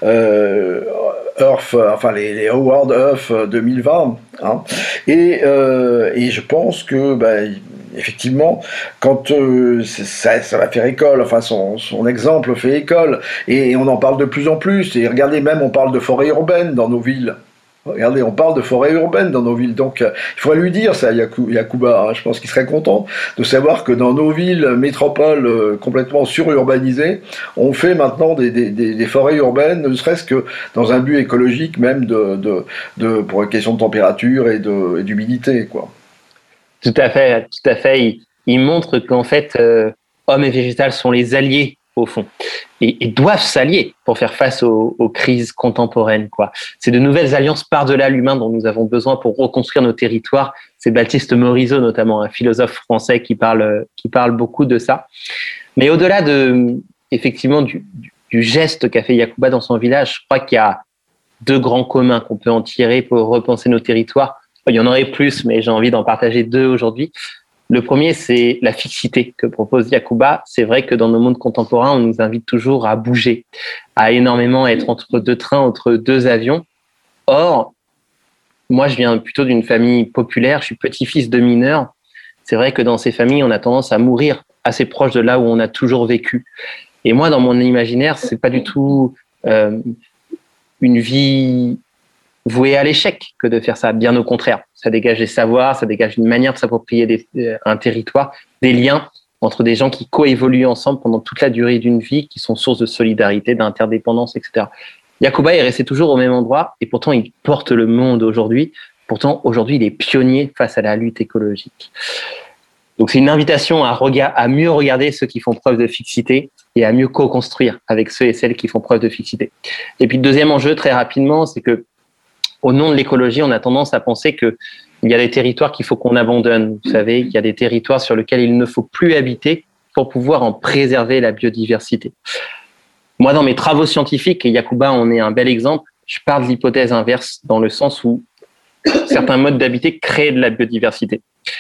Earth, enfin les Awards Earth 2020, hein. Et je pense que, effectivement, quand ça va faire école, enfin son exemple fait école, et on en parle de plus en plus, et regardez, même on parle de forêt urbaine dans nos villes. Regardez, on parle de forêt urbaine dans nos villes, donc il faudrait lui dire ça, Yacouba, hein. Je pense qu'il serait content de savoir que dans nos villes, métropoles complètement sururbanisées, on fait maintenant des forêts urbaines, ne serait-ce que dans un but écologique même pour une question de température et d'humidité, quoi. Tout à fait. Il montre qu'en fait, hommes et végétal sont les alliés au fond, et doivent s'allier pour faire face aux crises contemporaines, quoi. C'est de nouvelles alliances par-delà l'humain dont nous avons besoin pour reconstruire nos territoires. C'est Baptiste Morisot, notamment, un philosophe français qui parle beaucoup de ça. Mais au-delà effectivement du geste qu'a fait Yacouba dans son village, je crois qu'il y a deux grands communs qu'on peut en tirer pour repenser nos territoires. Il y en aurait plus, mais j'ai envie d'en partager deux aujourd'hui. Le premier, c'est la fixité que propose Yacouba. C'est vrai que dans nos mondes contemporains, on nous invite toujours à bouger, à énormément être entre deux trains, entre deux avions. Or, moi, je viens plutôt d'une famille populaire, je suis petit-fils de mineur. C'est vrai que dans ces familles, on a tendance à mourir assez proche de là où on a toujours vécu. Et moi, dans mon imaginaire, c'est pas du tout une vie vouée à l'échec que de faire ça. Bien au contraire, ça dégage des savoirs, ça dégage une manière de s'approprier un territoire, des liens entre des gens qui coévoluent ensemble pendant toute la durée d'une vie, qui sont source de solidarité, d'interdépendance, etc. Yacouba est resté toujours au même endroit et pourtant il porte le monde aujourd'hui. Pourtant, aujourd'hui, il est pionnier face à la lutte écologique. Donc, c'est une invitation à mieux regarder ceux qui font preuve de fixité et à mieux co-construire avec ceux et celles qui font preuve de fixité. Et puis, le deuxième enjeu, très rapidement, c'est que au nom de l'écologie, on a tendance à penser qu'il y a des territoires qu'il faut qu'on abandonne. Vous savez, il y a des territoires sur lesquels il ne faut plus habiter pour pouvoir en préserver la biodiversité. Moi, dans mes travaux scientifiques, et Yacouba en est un bel exemple, je pars de l'hypothèse inverse dans le sens où certains modes d'habiter créent de la biodiversité.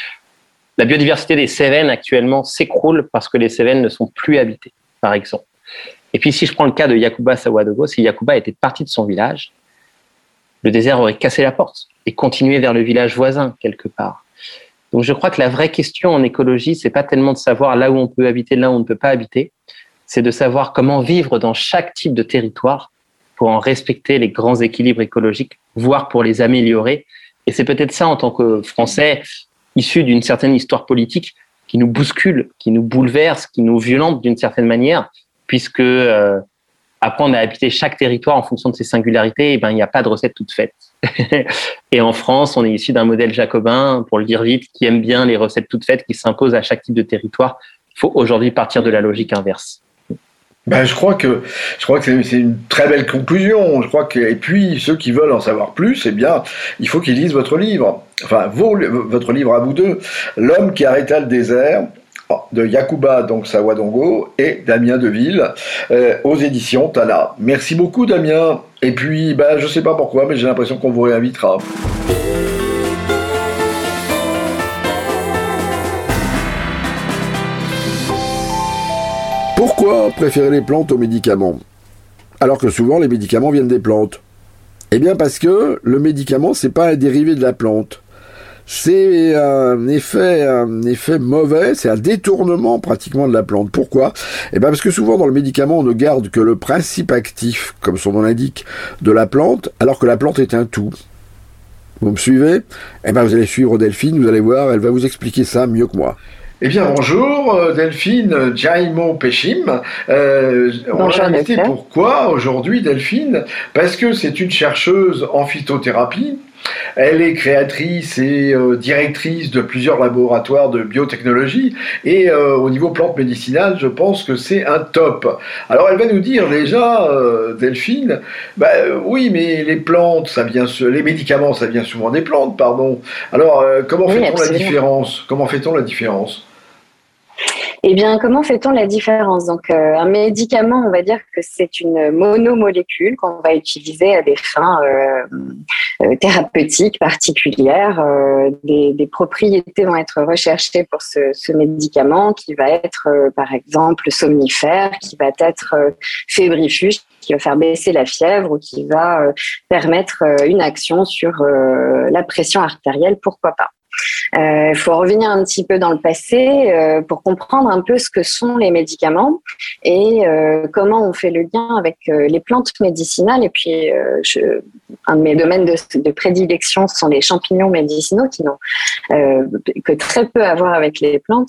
La biodiversité des Cévennes actuellement s'écroule parce que les Cévennes ne sont plus habitées, par exemple. Et puis, si je prends le cas de Yacouba Sawadogo, si Yacouba était parti de son village, le désert aurait cassé la porte et continué vers le village voisin, quelque part. Donc, je crois que la vraie question en écologie, c'est pas tellement de savoir là où on peut habiter, là où on ne peut pas habiter, c'est de savoir comment vivre dans chaque type de territoire pour en respecter les grands équilibres écologiques, voire pour les améliorer. Et c'est peut-être ça, en tant que Français, issus d'une certaine histoire politique, qui nous bouscule, qui nous bouleverse, qui nous violente d'une certaine manière, puisque apprendre à habiter chaque territoire en fonction de ses singularités, il n'y a pas de recette toute faite. Et en France, on est issu d'un modèle jacobin, pour le dire vite, qui aime bien les recettes toutes faites qui s'imposent à chaque type de territoire. Il faut aujourd'hui partir de la logique inverse. Je crois que c'est une très belle conclusion. Et puis ceux qui veulent en savoir plus, il faut qu'ils lisent votre livre. Enfin, votre livre à vous deux, L'homme qui arrêta le désert, de Yacouba donc Sawadogo et Damien Deville, aux éditions Tala. Merci beaucoup, Damien. Et puis, je sais pas pourquoi, mais j'ai l'impression qu'on vous réinvitera. Pourquoi préférer les plantes aux médicaments, alors que souvent les médicaments viennent des plantes? Eh bien parce que le médicament, c'est pas un dérivé de la plante. C'est un effet mauvais, c'est un détournement pratiquement de la plante. Pourquoi? Eh bien parce que souvent dans le médicament, on ne garde que le principe actif, comme son nom l'indique, de la plante, alors que la plante est un tout. Vous me suivez? Eh bien vous allez suivre Delphine, vous allez voir, elle va vous expliquer ça mieux que moi. Eh bien, bonjour, Delphine Jaimo Pechim. On l'a invitée pourquoi aujourd'hui, Delphine? Parce que c'est une chercheuse en phytothérapie. Elle est créatrice et directrice de plusieurs laboratoires de biotechnologie et au niveau plantes médicinales, je pense que c'est un top. Alors elle va nous dire déjà, Delphine, oui, mais les plantes, les médicaments, ça vient souvent des plantes, pardon. Alors comment fait-on la différence? Eh bien, comment fait-on la différence? Donc, un médicament, on va dire que c'est une monomolécule qu'on va utiliser à des fins thérapeutiques particulières. Des propriétés vont être recherchées pour ce médicament qui va être, par exemple, somnifère, qui va être fébrifuge, qui va faire baisser la fièvre ou qui va permettre une action sur la pression artérielle, pourquoi pas. Il faut revenir un petit peu dans le passé pour comprendre un peu ce que sont les médicaments et comment on fait le lien avec les plantes médicinales. Et puis, un de mes domaines de prédilection sont les champignons médicinaux qui n'ont que très peu à voir avec les plantes.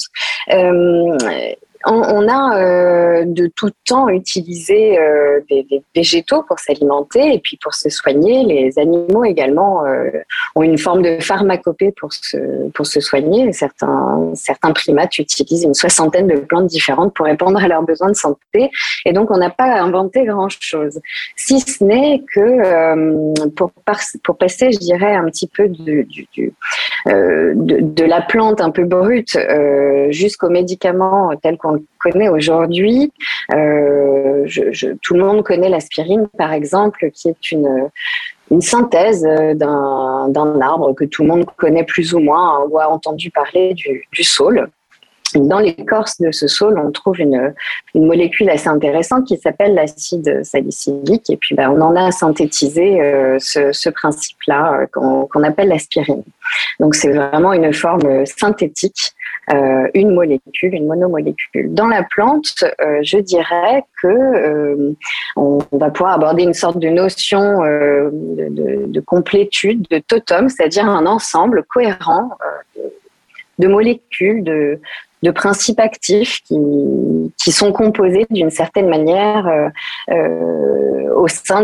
On a de tout temps utilisé des végétaux pour s'alimenter et puis pour se soigner. Les animaux également ont une forme de pharmacopée pour se soigner. Certains primates utilisent une 60aine de plantes différentes pour répondre à leurs besoins de santé. Et donc, on n'a pas inventé grand-chose. Si ce n'est que pour passer, je dirais, un petit peu de la plante un peu brute jusqu'aux médicaments tels qu'on qu'on connaît aujourd'hui. Tout le monde connaît l'aspirine, par exemple, qui est une synthèse d'un arbre que tout le monde connaît plus ou moins ou a entendu parler du saule. Dans l'écorce de ce saule, on trouve une molécule assez intéressante qui s'appelle l'acide salicylique. Et puis, on en a synthétisé ce principe-là qu'on appelle l'aspirine. Donc, c'est vraiment une forme synthétique, une molécule, une monomolécule. Dans la plante, je dirais que on va pouvoir aborder une sorte de notion de complétude, de totem, c'est-à-dire un ensemble cohérent de molécules, de principes actifs qui sont composés d'une certaine manière au sein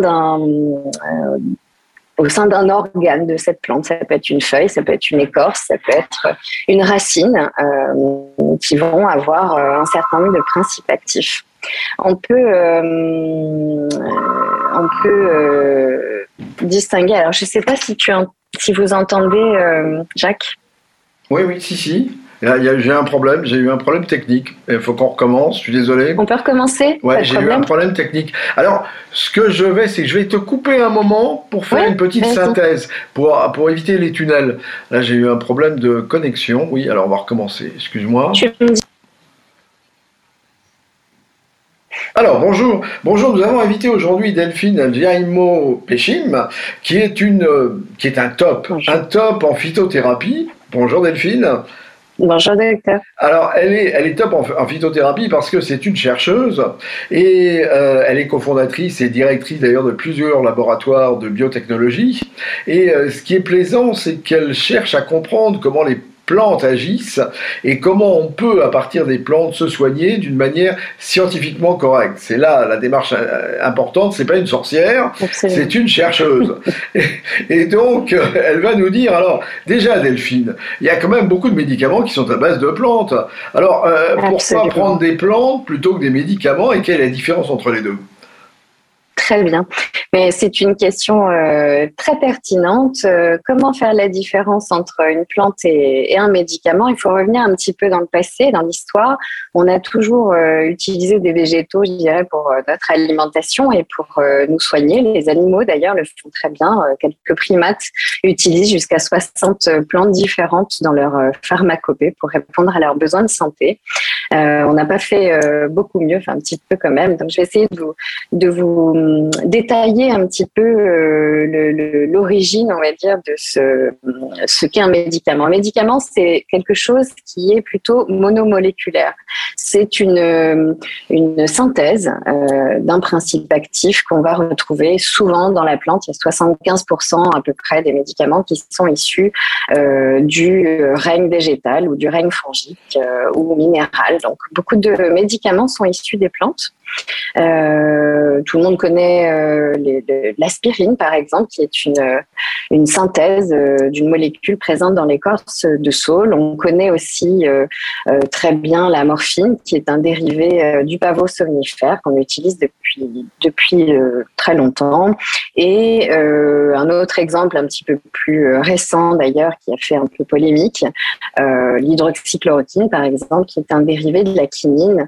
d'un organe de cette plante. Ça peut être une feuille, ça peut être une écorce, ça peut être une racine qui vont avoir un certain nombre de principes actifs. On peut distinguer. Alors, je ne sais pas si vous entendez, Jacques. Oui, si. J'ai un problème, j'ai eu un problème technique. Il faut qu'on recommence, je suis désolé. On peut recommencer ? Ouais, j'ai eu un problème technique. Alors, ce que je vais, c'est que je vais te couper un moment pour faire une petite synthèse, pour éviter les tunnels. Là, j'ai eu un problème de connexion. Oui, alors on va recommencer. Excuse-moi. Alors, bonjour, nous avons invité aujourd'hui Delphine Aljaimo-Pechim, qui est un top en phytothérapie. Bonjour Delphine. Bonjour docteur. Alors, elle est top en phytothérapie parce que c'est une chercheuse et elle est cofondatrice et directrice d'ailleurs de plusieurs laboratoires de biotechnologie. Et ce qui est plaisant, c'est qu'elle cherche à comprendre comment les plantes agissent et comment on peut, à partir des plantes, se soigner d'une manière scientifiquement correcte. C'est là la démarche importante, c'est pas une sorcière, absolument. C'est une chercheuse. et donc, elle va nous dire, alors, déjà Delphine, il y a quand même beaucoup de médicaments qui sont à base de plantes. Alors, pourquoi prendre des plantes plutôt que des médicaments et quelle est la différence entre les deux ? Très bien. Mais c'est une question très pertinente. Comment faire la différence entre une plante et un médicament ? Il faut revenir un petit peu dans le passé, dans l'histoire. On a toujours utilisé des végétaux, je dirais, pour notre alimentation et pour nous soigner. Les animaux, d'ailleurs, le font très bien. Quelques primates utilisent jusqu'à 60 plantes différentes dans leur pharmacopée pour répondre à leurs besoins de santé. On n'a pas fait beaucoup mieux, enfin un petit peu quand même. Donc, je vais essayer de vous détailler un petit peu l'origine, on va dire, de ce qu'est un médicament. Un médicament, c'est quelque chose qui est plutôt monomoléculaire. C'est une synthèse d'un principe actif qu'on va retrouver souvent dans la plante. Il y a 75% à peu près des médicaments qui sont issus du règne végétal ou du règne fongique ou minéral. Donc, beaucoup de médicaments sont issus des plantes. Tout le monde connaît l'aspirine, par exemple, qui est une synthèse d'une molécule présente dans l'écorce de saule. On connaît aussi très bien la morphine, qui est un dérivé du pavot somnifère qu'on utilise depuis très longtemps. Et un autre exemple un petit peu plus récent d'ailleurs, qui a fait un peu polémique, l'hydroxychloroquine, par exemple, qui est un dérivé de la quinine,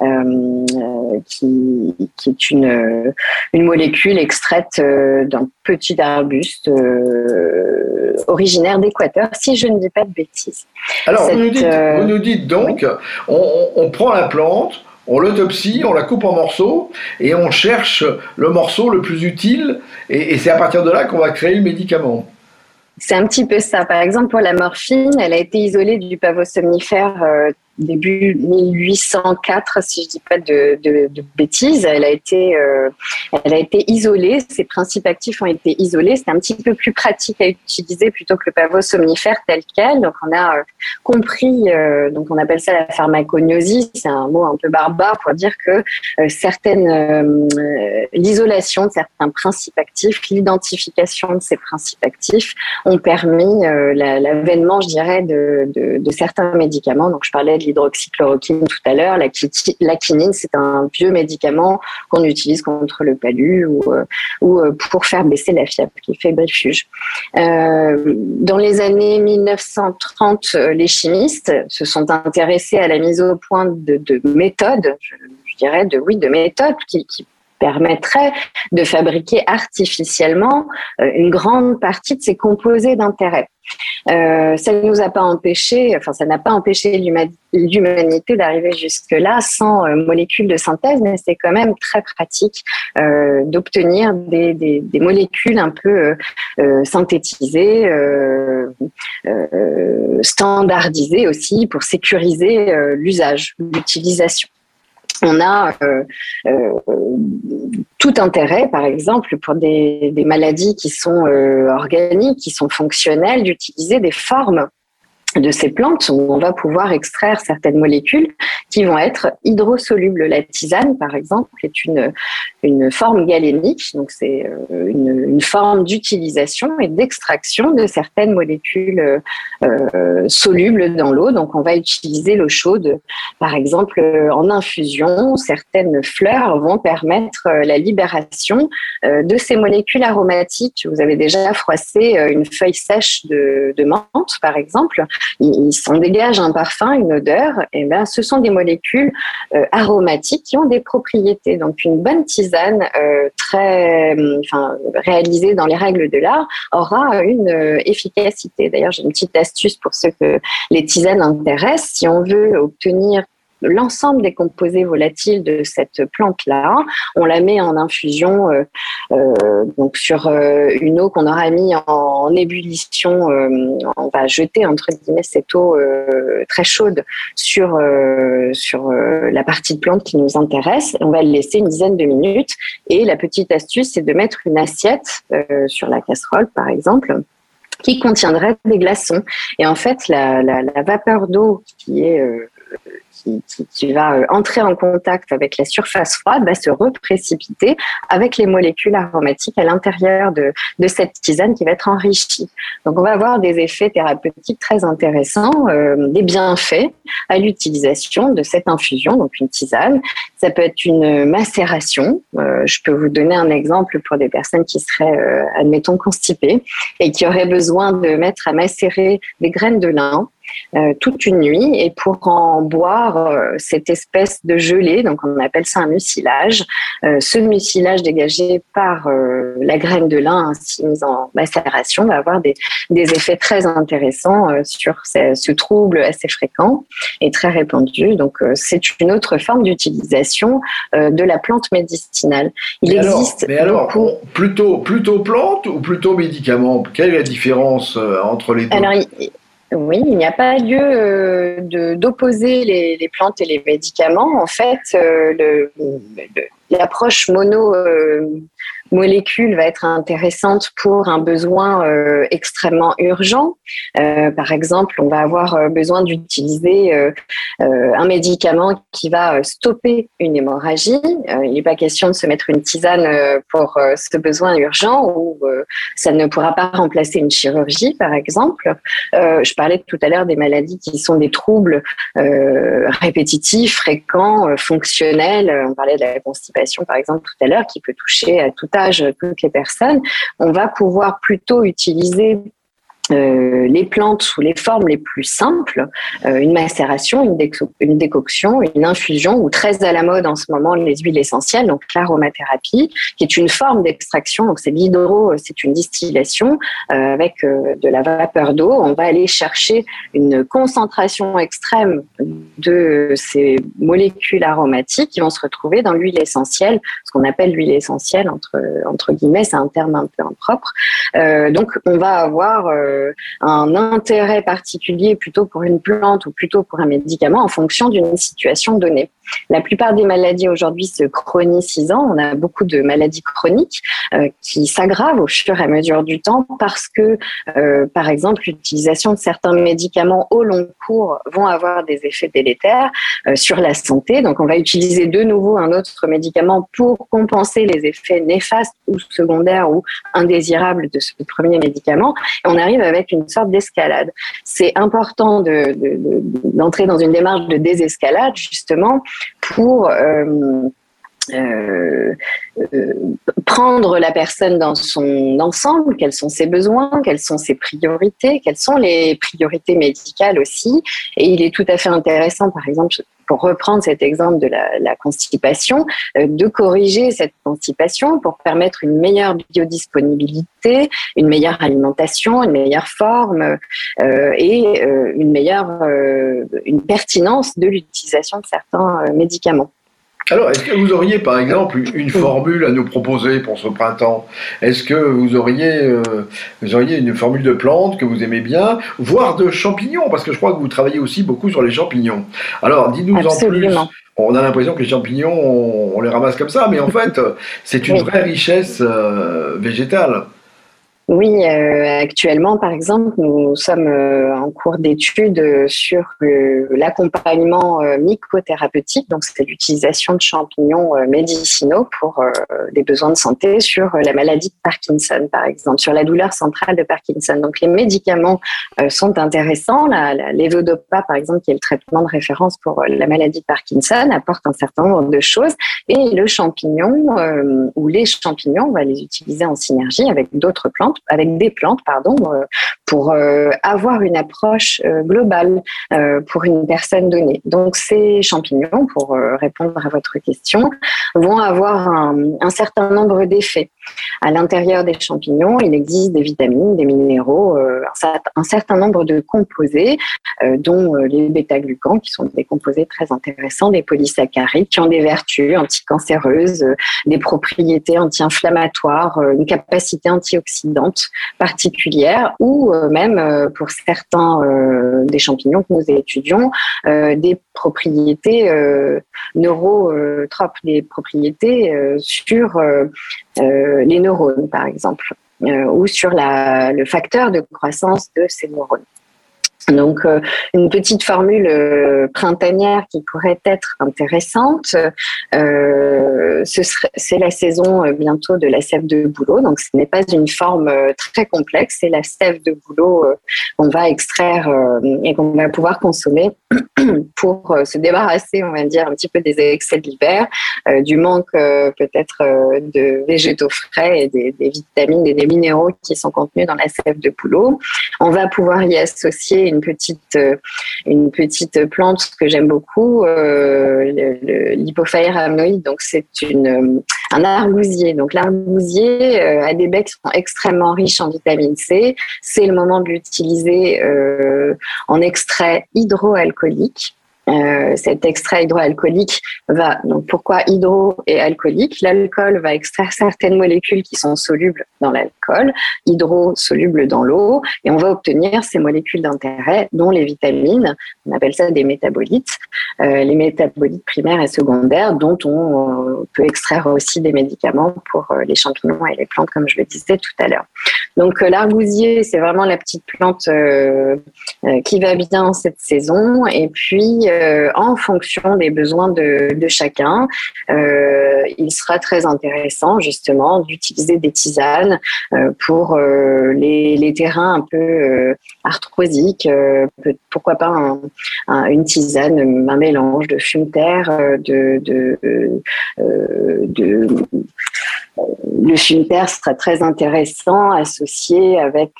qui est une molécule extraite d'un petit arbuste originaire d'Équateur, si je ne dis pas de bêtises. Alors, vous nous dites donc, on prend la plante, on l'autopsie, on la coupe en morceaux et on cherche le morceau le plus utile et c'est à partir de là qu'on va créer le médicament. C'est un petit peu ça. Par exemple, pour la morphine, elle a été isolée du pavot somnifère début 1804, si je dis pas de bêtises. Elle a été isolée. Ses principes actifs ont été isolés. C'est un petit peu plus pratique à utiliser plutôt que le pavot somnifère tel quel. Donc, on a compris. Donc, on appelle ça la pharmacognosie. C'est un mot un peu barbare pour dire que l'isolation de certains principes actifs, l'identification de ces principes actifs ont permis l'avènement, je dirais, de certains médicaments. Donc, je parlais de de l'hydroxychloroquine tout à l'heure. La quinine, c'est un vieux médicament qu'on utilise contre le palu ou pour faire baisser la fièvre, qui est fébrifuge. Dans les années 1930, les chimistes se sont intéressés à la mise au point de méthodes, je dirais, de méthodes qui permettrait de fabriquer artificiellement une grande partie de ces composés d'intérêt. Ça n'a pas empêché l'humanité d'arriver jusque-là sans molécules de synthèse, mais c'est quand même très pratique d'obtenir des molécules un peu synthétisées, standardisées aussi pour sécuriser l'usage, l'utilisation. On a tout intérêt, par exemple, pour des maladies qui sont organiques, qui sont fonctionnelles, d'utiliser des formes de ces plantes où on va pouvoir extraire certaines molécules qui vont être hydrosolubles. La tisane, par exemple, est une forme galénique, donc c'est une forme d'utilisation et d'extraction de certaines molécules solubles dans l'eau. Donc on va utiliser l'eau chaude, par exemple, en infusion. Certaines fleurs vont permettre la libération de ces molécules aromatiques. Vous avez déjà froissé une feuille sèche de menthe, par exemple. Il s'en dégage un parfum, une odeur, et ben ce sont des molécules aromatiques qui ont des propriétés. Donc une bonne tisane réalisée dans les règles de l'art aura une efficacité. D'ailleurs, j'ai une petite astuce pour ceux que les tisanes intéressent. Si on veut obtenir l'ensemble des composés volatiles de cette plante-là, on la met en infusion donc sur une eau qu'on aura mis en ébullition. On va jeter entre guillemets cette eau très chaude sur la partie de plante qui nous intéresse. On va le laisser une dizaine de minutes. Et la petite astuce, c'est de mettre une assiette sur la casserole, par exemple, qui contiendrait des glaçons. Et en fait, la vapeur d'eau qui va entrer en contact avec la surface froide va se reprécipiter avec les molécules aromatiques à l'intérieur de cette tisane qui va être enrichie. Donc on va avoir des effets thérapeutiques très intéressants, des bienfaits à l'utilisation de cette infusion, donc une tisane. Ça peut être une macération. Je peux vous donner un exemple pour des personnes qui seraient, admettons, constipées et qui auraient besoin de mettre à macérer des graines de lin toute une nuit, et pour en boire cette espèce de gelée, donc on appelle ça un mucilage. Ce mucilage dégagé par la graine de lin ainsi mise en macération va avoir des effets très intéressants sur ce trouble assez fréquent et très répandu. Donc c'est une autre forme d'utilisation de la plante médicinale. Plutôt plante ou plutôt médicament? Quelle est la différence entre les deux? Oui, il n'y a pas lieu d'opposer les plantes et les médicaments. En fait, l'approche molécule va être intéressante pour un besoin extrêmement urgent. Par exemple, on va avoir besoin d'utiliser un médicament qui va stopper une hémorragie. Il n'est pas question de se mettre une tisane pour ce besoin urgent, ou ça ne pourra pas remplacer une chirurgie, par exemple. Je parlais tout à l'heure des maladies qui sont des troubles répétitifs, fréquents, fonctionnels. On parlait de la constipation, par exemple, tout à l'heure, qui peut toucher à tout âge toutes les personnes. On va pouvoir plutôt utiliser les plantes sous les formes les plus simples, une macération, une décoction, une infusion, ou très à la mode en ce moment les huiles essentielles, donc l'aromathérapie, qui est une forme d'extraction. Donc c'est une distillation avec de la vapeur d'eau. On va aller chercher une concentration extrême de ces molécules aromatiques qui vont se retrouver dans l'huile essentielle, ce qu'on appelle l'huile essentielle entre guillemets, c'est un terme un peu impropre. Donc on va avoir un intérêt particulier plutôt pour une plante ou plutôt pour un médicament en fonction d'une situation donnée. La plupart des maladies aujourd'hui se chronicisent. On a beaucoup de maladies chroniques qui s'aggravent au fur et à mesure du temps parce que, par exemple, l'utilisation de certains médicaments au long cours vont avoir des effets délétères sur la santé. Donc, on va utiliser de nouveau un autre médicament pour compenser les effets néfastes ou secondaires ou indésirables de ce premier médicament. Et on arrive avec une sorte d'escalade. C'est important d'entrer dans une démarche de désescalade, justement, pour prendre la personne dans son ensemble, quels sont ses besoins, quelles sont ses priorités, quelles sont les priorités médicales aussi. Et il est tout à fait intéressant, par exemple, pour reprendre cet exemple de la constipation, de corriger cette constipation pour permettre une meilleure biodisponibilité, une meilleure alimentation, une meilleure forme et une pertinence de l'utilisation de certains médicaments. Alors, est-ce que vous auriez, par exemple, une formule à nous proposer pour ce printemps ? Est-ce que vous auriez une formule de plantes que vous aimez bien, voire de champignons ? Parce que je crois que vous travaillez aussi beaucoup sur les champignons. Alors, dites-nous Absolument. en plus. On a l'impression que les champignons, on les ramasse comme ça, mais en fait, c'est une vraie richesse végétale. Oui, actuellement, par exemple, nous sommes en cours d'étude sur l'accompagnement mycothérapeutique, donc c'est l'utilisation de champignons médicinaux pour des besoins de santé sur la maladie de Parkinson, par exemple, sur la douleur centrale de Parkinson. Donc les médicaments sont intéressants. L'évodopa, par exemple, qui est le traitement de référence pour la maladie de Parkinson, apporte un certain nombre de choses. Et le champignon ou les champignons, on va les utiliser en synergie avec d'autres plantes, pour avoir une approche globale pour une personne donnée. Donc ces champignons, pour répondre à votre question, vont avoir un certain nombre d'effets. À l'intérieur des champignons, il existe des vitamines, des minéraux, un certain nombre de composés, dont les bêta-glucans, qui sont des composés très intéressants, des polysaccharides, qui ont des vertus anticancéreuses, des propriétés anti-inflammatoires, une capacité antioxydante particulière, ou même pour certains des champignons que nous étudions, des propriétés neurotropes, des propriétés sur les neurones, par exemple, ou sur le facteur de croissance de ces neurones. Donc, une petite formule printanière qui pourrait être intéressante, c'est la saison bientôt de la sève de bouleau. Donc, ce n'est pas une forme très complexe, c'est la sève de bouleau qu'on va extraire et qu'on va pouvoir consommer pour se débarrasser, on va dire, un petit peu des excès de l'hiver, du manque peut-être de végétaux frais et des vitamines et des minéraux qui sont contenus dans la sève de bouleau. On va pouvoir y associer une petite plante que j'aime beaucoup, l'Hypophaïre amnoïde. Donc c'est un argousier. Donc l'argousier a des baies qui sont extrêmement riches en vitamine C. C'est le moment de l'utiliser en extrait hydroalcoolique. Cet extrait hydroalcoolique va, donc pourquoi hydro et alcoolique? L'alcool va extraire certaines molécules qui sont solubles dans l'alcool, hydro solubles dans l'eau, et on va obtenir ces molécules d'intérêt, dont les vitamines, on appelle ça des métabolites, les métabolites primaires et secondaires, dont on peut extraire aussi des médicaments pour les champignons et les plantes, comme je le disais tout à l'heure. Donc l'argousier, c'est vraiment la petite plante qui va bien en cette saison, et puis en fonction des besoins de chacun, il sera très intéressant justement d'utiliser des tisanes pour les terrains un peu arthrosiques, pourquoi pas une tisane, un mélange de fumeterre, le fumeterre sera très intéressant associé avec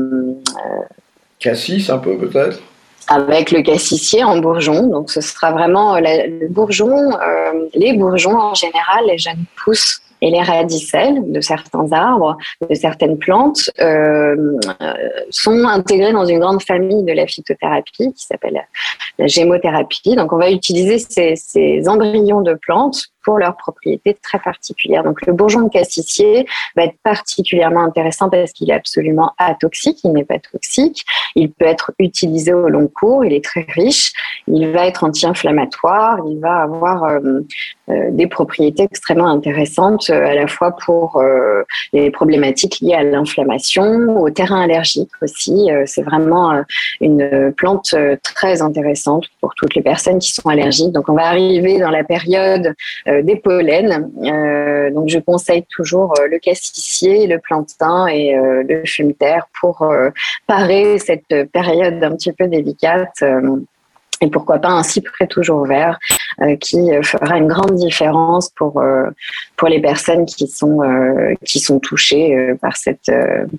cassis un peu peut-être. Avec le cassissier en bourgeon. Donc ce sera vraiment le bourgeon, les bourgeons en général, les jeunes pousses et les radicelles de certains arbres, de certaines plantes, sont intégrés dans une grande famille de la phytothérapie qui s'appelle la gémothérapie. Donc on va utiliser ces embryons de plantes pour leurs propriétés très particulières. Donc le bourgeon de cassissier va être particulièrement intéressant parce qu'il est absolument atoxique, il n'est pas toxique, il peut être utilisé au long cours, il est très riche, il va être anti-inflammatoire, il va avoir des propriétés extrêmement intéressantes à la fois pour les problématiques liées à l'inflammation, au terrain allergique aussi. C'est vraiment une plante très intéressante pour toutes les personnes qui sont allergiques. Donc on va arriver dans la période des pollens. Donc je conseille toujours le cassissier, le plantain et le fumeterre pour parer cette période un petit peu délicate. Et pourquoi pas un cyprès toujours vert qui fera une grande différence pour les personnes qui sont touchées par cette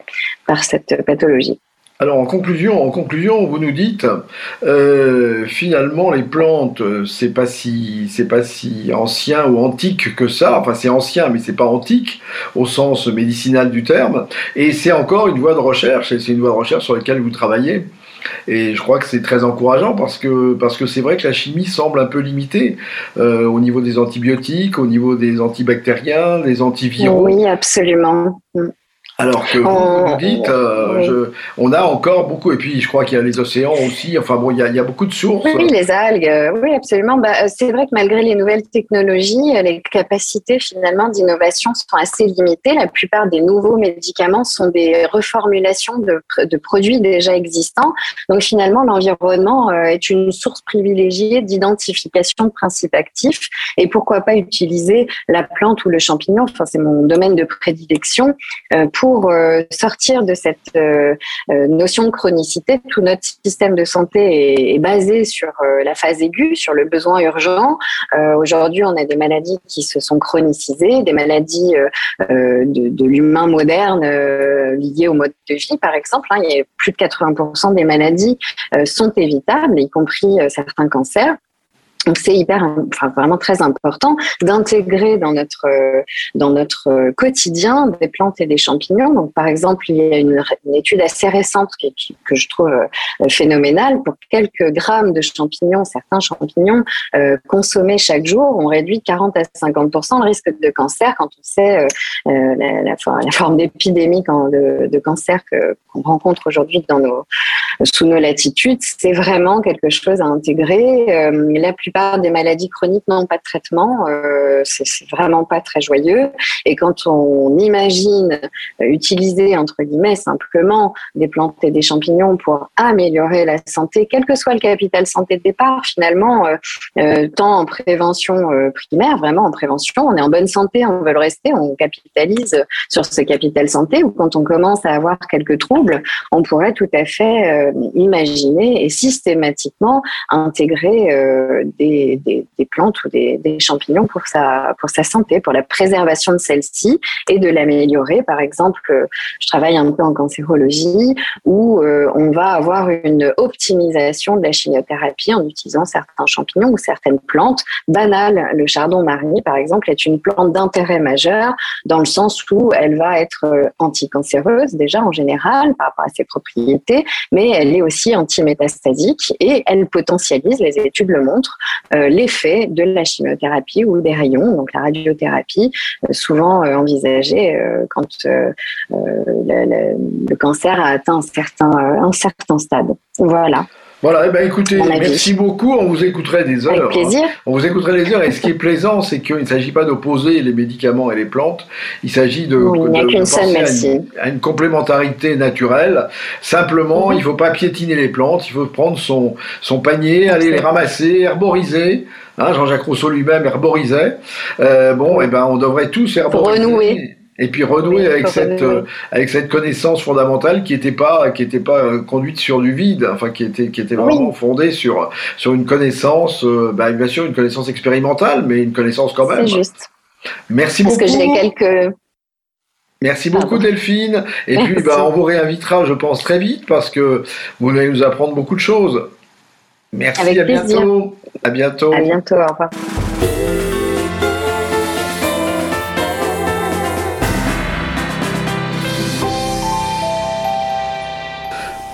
pathologie. Alors en conclusion, vous nous dites finalement les plantes c'est pas si ancien ou antique que ça. Enfin c'est ancien mais c'est pas antique au sens médicinal du terme. Et c'est encore une voie de recherche et c'est une voie de recherche sur laquelle vous travaillez. Et je crois que c'est très encourageant parce que c'est vrai que la chimie semble un peu limitée au niveau des antibiotiques, au niveau des antibactériens, des antiviraux. Oui, absolument. Alors que vous dites, on a encore beaucoup, et puis je crois qu'il y a les océans aussi, enfin bon, il y a beaucoup de sources. Oui, les algues, oui, absolument. C'est vrai que malgré les nouvelles technologies, les capacités finalement d'innovation sont assez limitées. La plupart des nouveaux médicaments sont des reformulations de produits déjà existants. Donc finalement, l'environnement est une source privilégiée d'identification de principes actifs. Et pourquoi pas utiliser la plante ou le champignon, enfin c'est mon domaine de prédilection, pour sortir de cette notion de chronicité. Tout notre système de santé est basé sur la phase aiguë, sur le besoin urgent. Aujourd'hui, on a des maladies qui se sont chronicisées, des maladies de l'humain moderne liées au mode de vie, par exemple. Il y a plus de 80% des maladies sont évitables, y compris certains cancers. Donc c'est vraiment très important d'intégrer dans notre quotidien des plantes et des champignons. Donc par exemple, il y a une étude assez récente que je trouve phénoménale. Pour quelques grammes de champignons, certains champignons consommés chaque jour, on réduit 40 à 50% le risque de cancer. Quand on sait la forme d'épidémie de cancer qu'on rencontre aujourd'hui sous nos latitudes, c'est vraiment quelque chose à intégrer. La plupart des maladies chroniques n'ont pas de traitement, c'est vraiment pas très joyeux. Et quand on imagine utiliser entre guillemets simplement des plantes et des champignons pour améliorer la santé, quel que soit le capital santé de départ, finalement, tant en prévention primaire, vraiment en prévention, on est en bonne santé, on veut le rester, on capitalise sur ce capital santé. Ou quand on commence à avoir quelques troubles, on pourrait tout à fait imaginer et systématiquement intégrer des plantes ou des champignons pour sa santé, pour la préservation de celle-ci et de l'améliorer. Par exemple, je travaille un peu en cancérologie où on va avoir une optimisation de la chimiothérapie en utilisant certains champignons ou certaines plantes banales. Le chardon-marie, par exemple, est une plante d'intérêt majeur dans le sens où elle va être anticancéreuse déjà en général par rapport à ses propriétés, mais elle est aussi antimétastasique et elle potentialise, les études le montrent, l'effet de la chimiothérapie ou des rayons, donc la radiothérapie, souvent envisagée quand le cancer a atteint un certain stade. Voilà. Voilà, écoutez, merci beaucoup, on vous écouterait des heures. Avec plaisir. On vous écouterait des heures, et ce qui est plaisant, c'est qu'il ne s'agit pas d'opposer les médicaments et les plantes, il s'agit de penser à une complémentarité naturelle. Simplement, il ne faut pas piétiner les plantes, il faut prendre son panier, aller les ramasser, herboriser. Jean-Jacques Rousseau lui-même herborisait. On devrait tous herboriser. Pour renouer. Et puis renouer avec cette connaissance fondamentale qui était pas conduite sur du vide, enfin qui était vraiment fondée sur une connaissance, bien sûr une connaissance expérimentale, mais une connaissance quand même. C'est juste. Merci beaucoup. Parce que j'ai quelques. Merci beaucoup Delphine. Et puis on vous réinvitera, je pense, très vite parce que vous allez nous apprendre beaucoup de choses. Merci, avec plaisir. Bientôt. À bientôt. À bientôt, au revoir.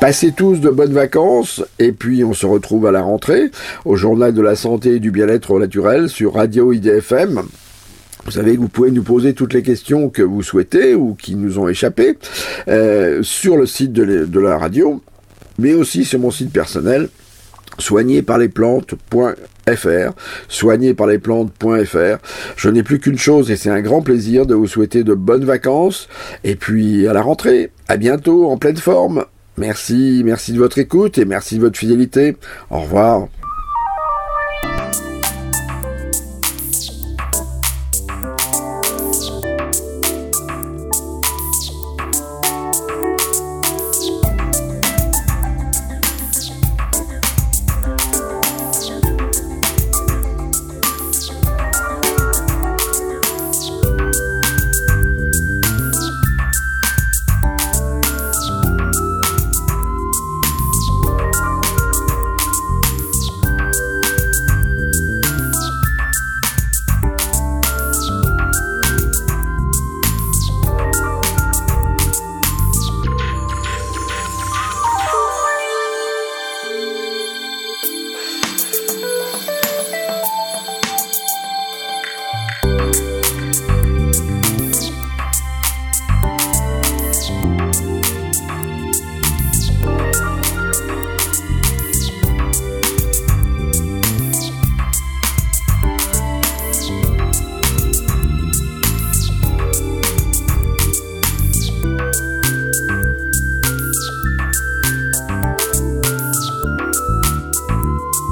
Passez tous de bonnes vacances et puis on se retrouve à la rentrée au journal de la santé et du bien-être naturel sur Radio IDFM. Vous savez que vous pouvez nous poser toutes les questions que vous souhaitez ou qui nous ont échappé sur le site de la radio, mais aussi sur mon site personnel, soignerparlesplantes.fr. Je n'ai plus qu'une chose et c'est un grand plaisir de vous souhaiter de bonnes vacances et puis à la rentrée. À bientôt en pleine forme. Merci de votre écoute et merci de votre fidélité. Au revoir.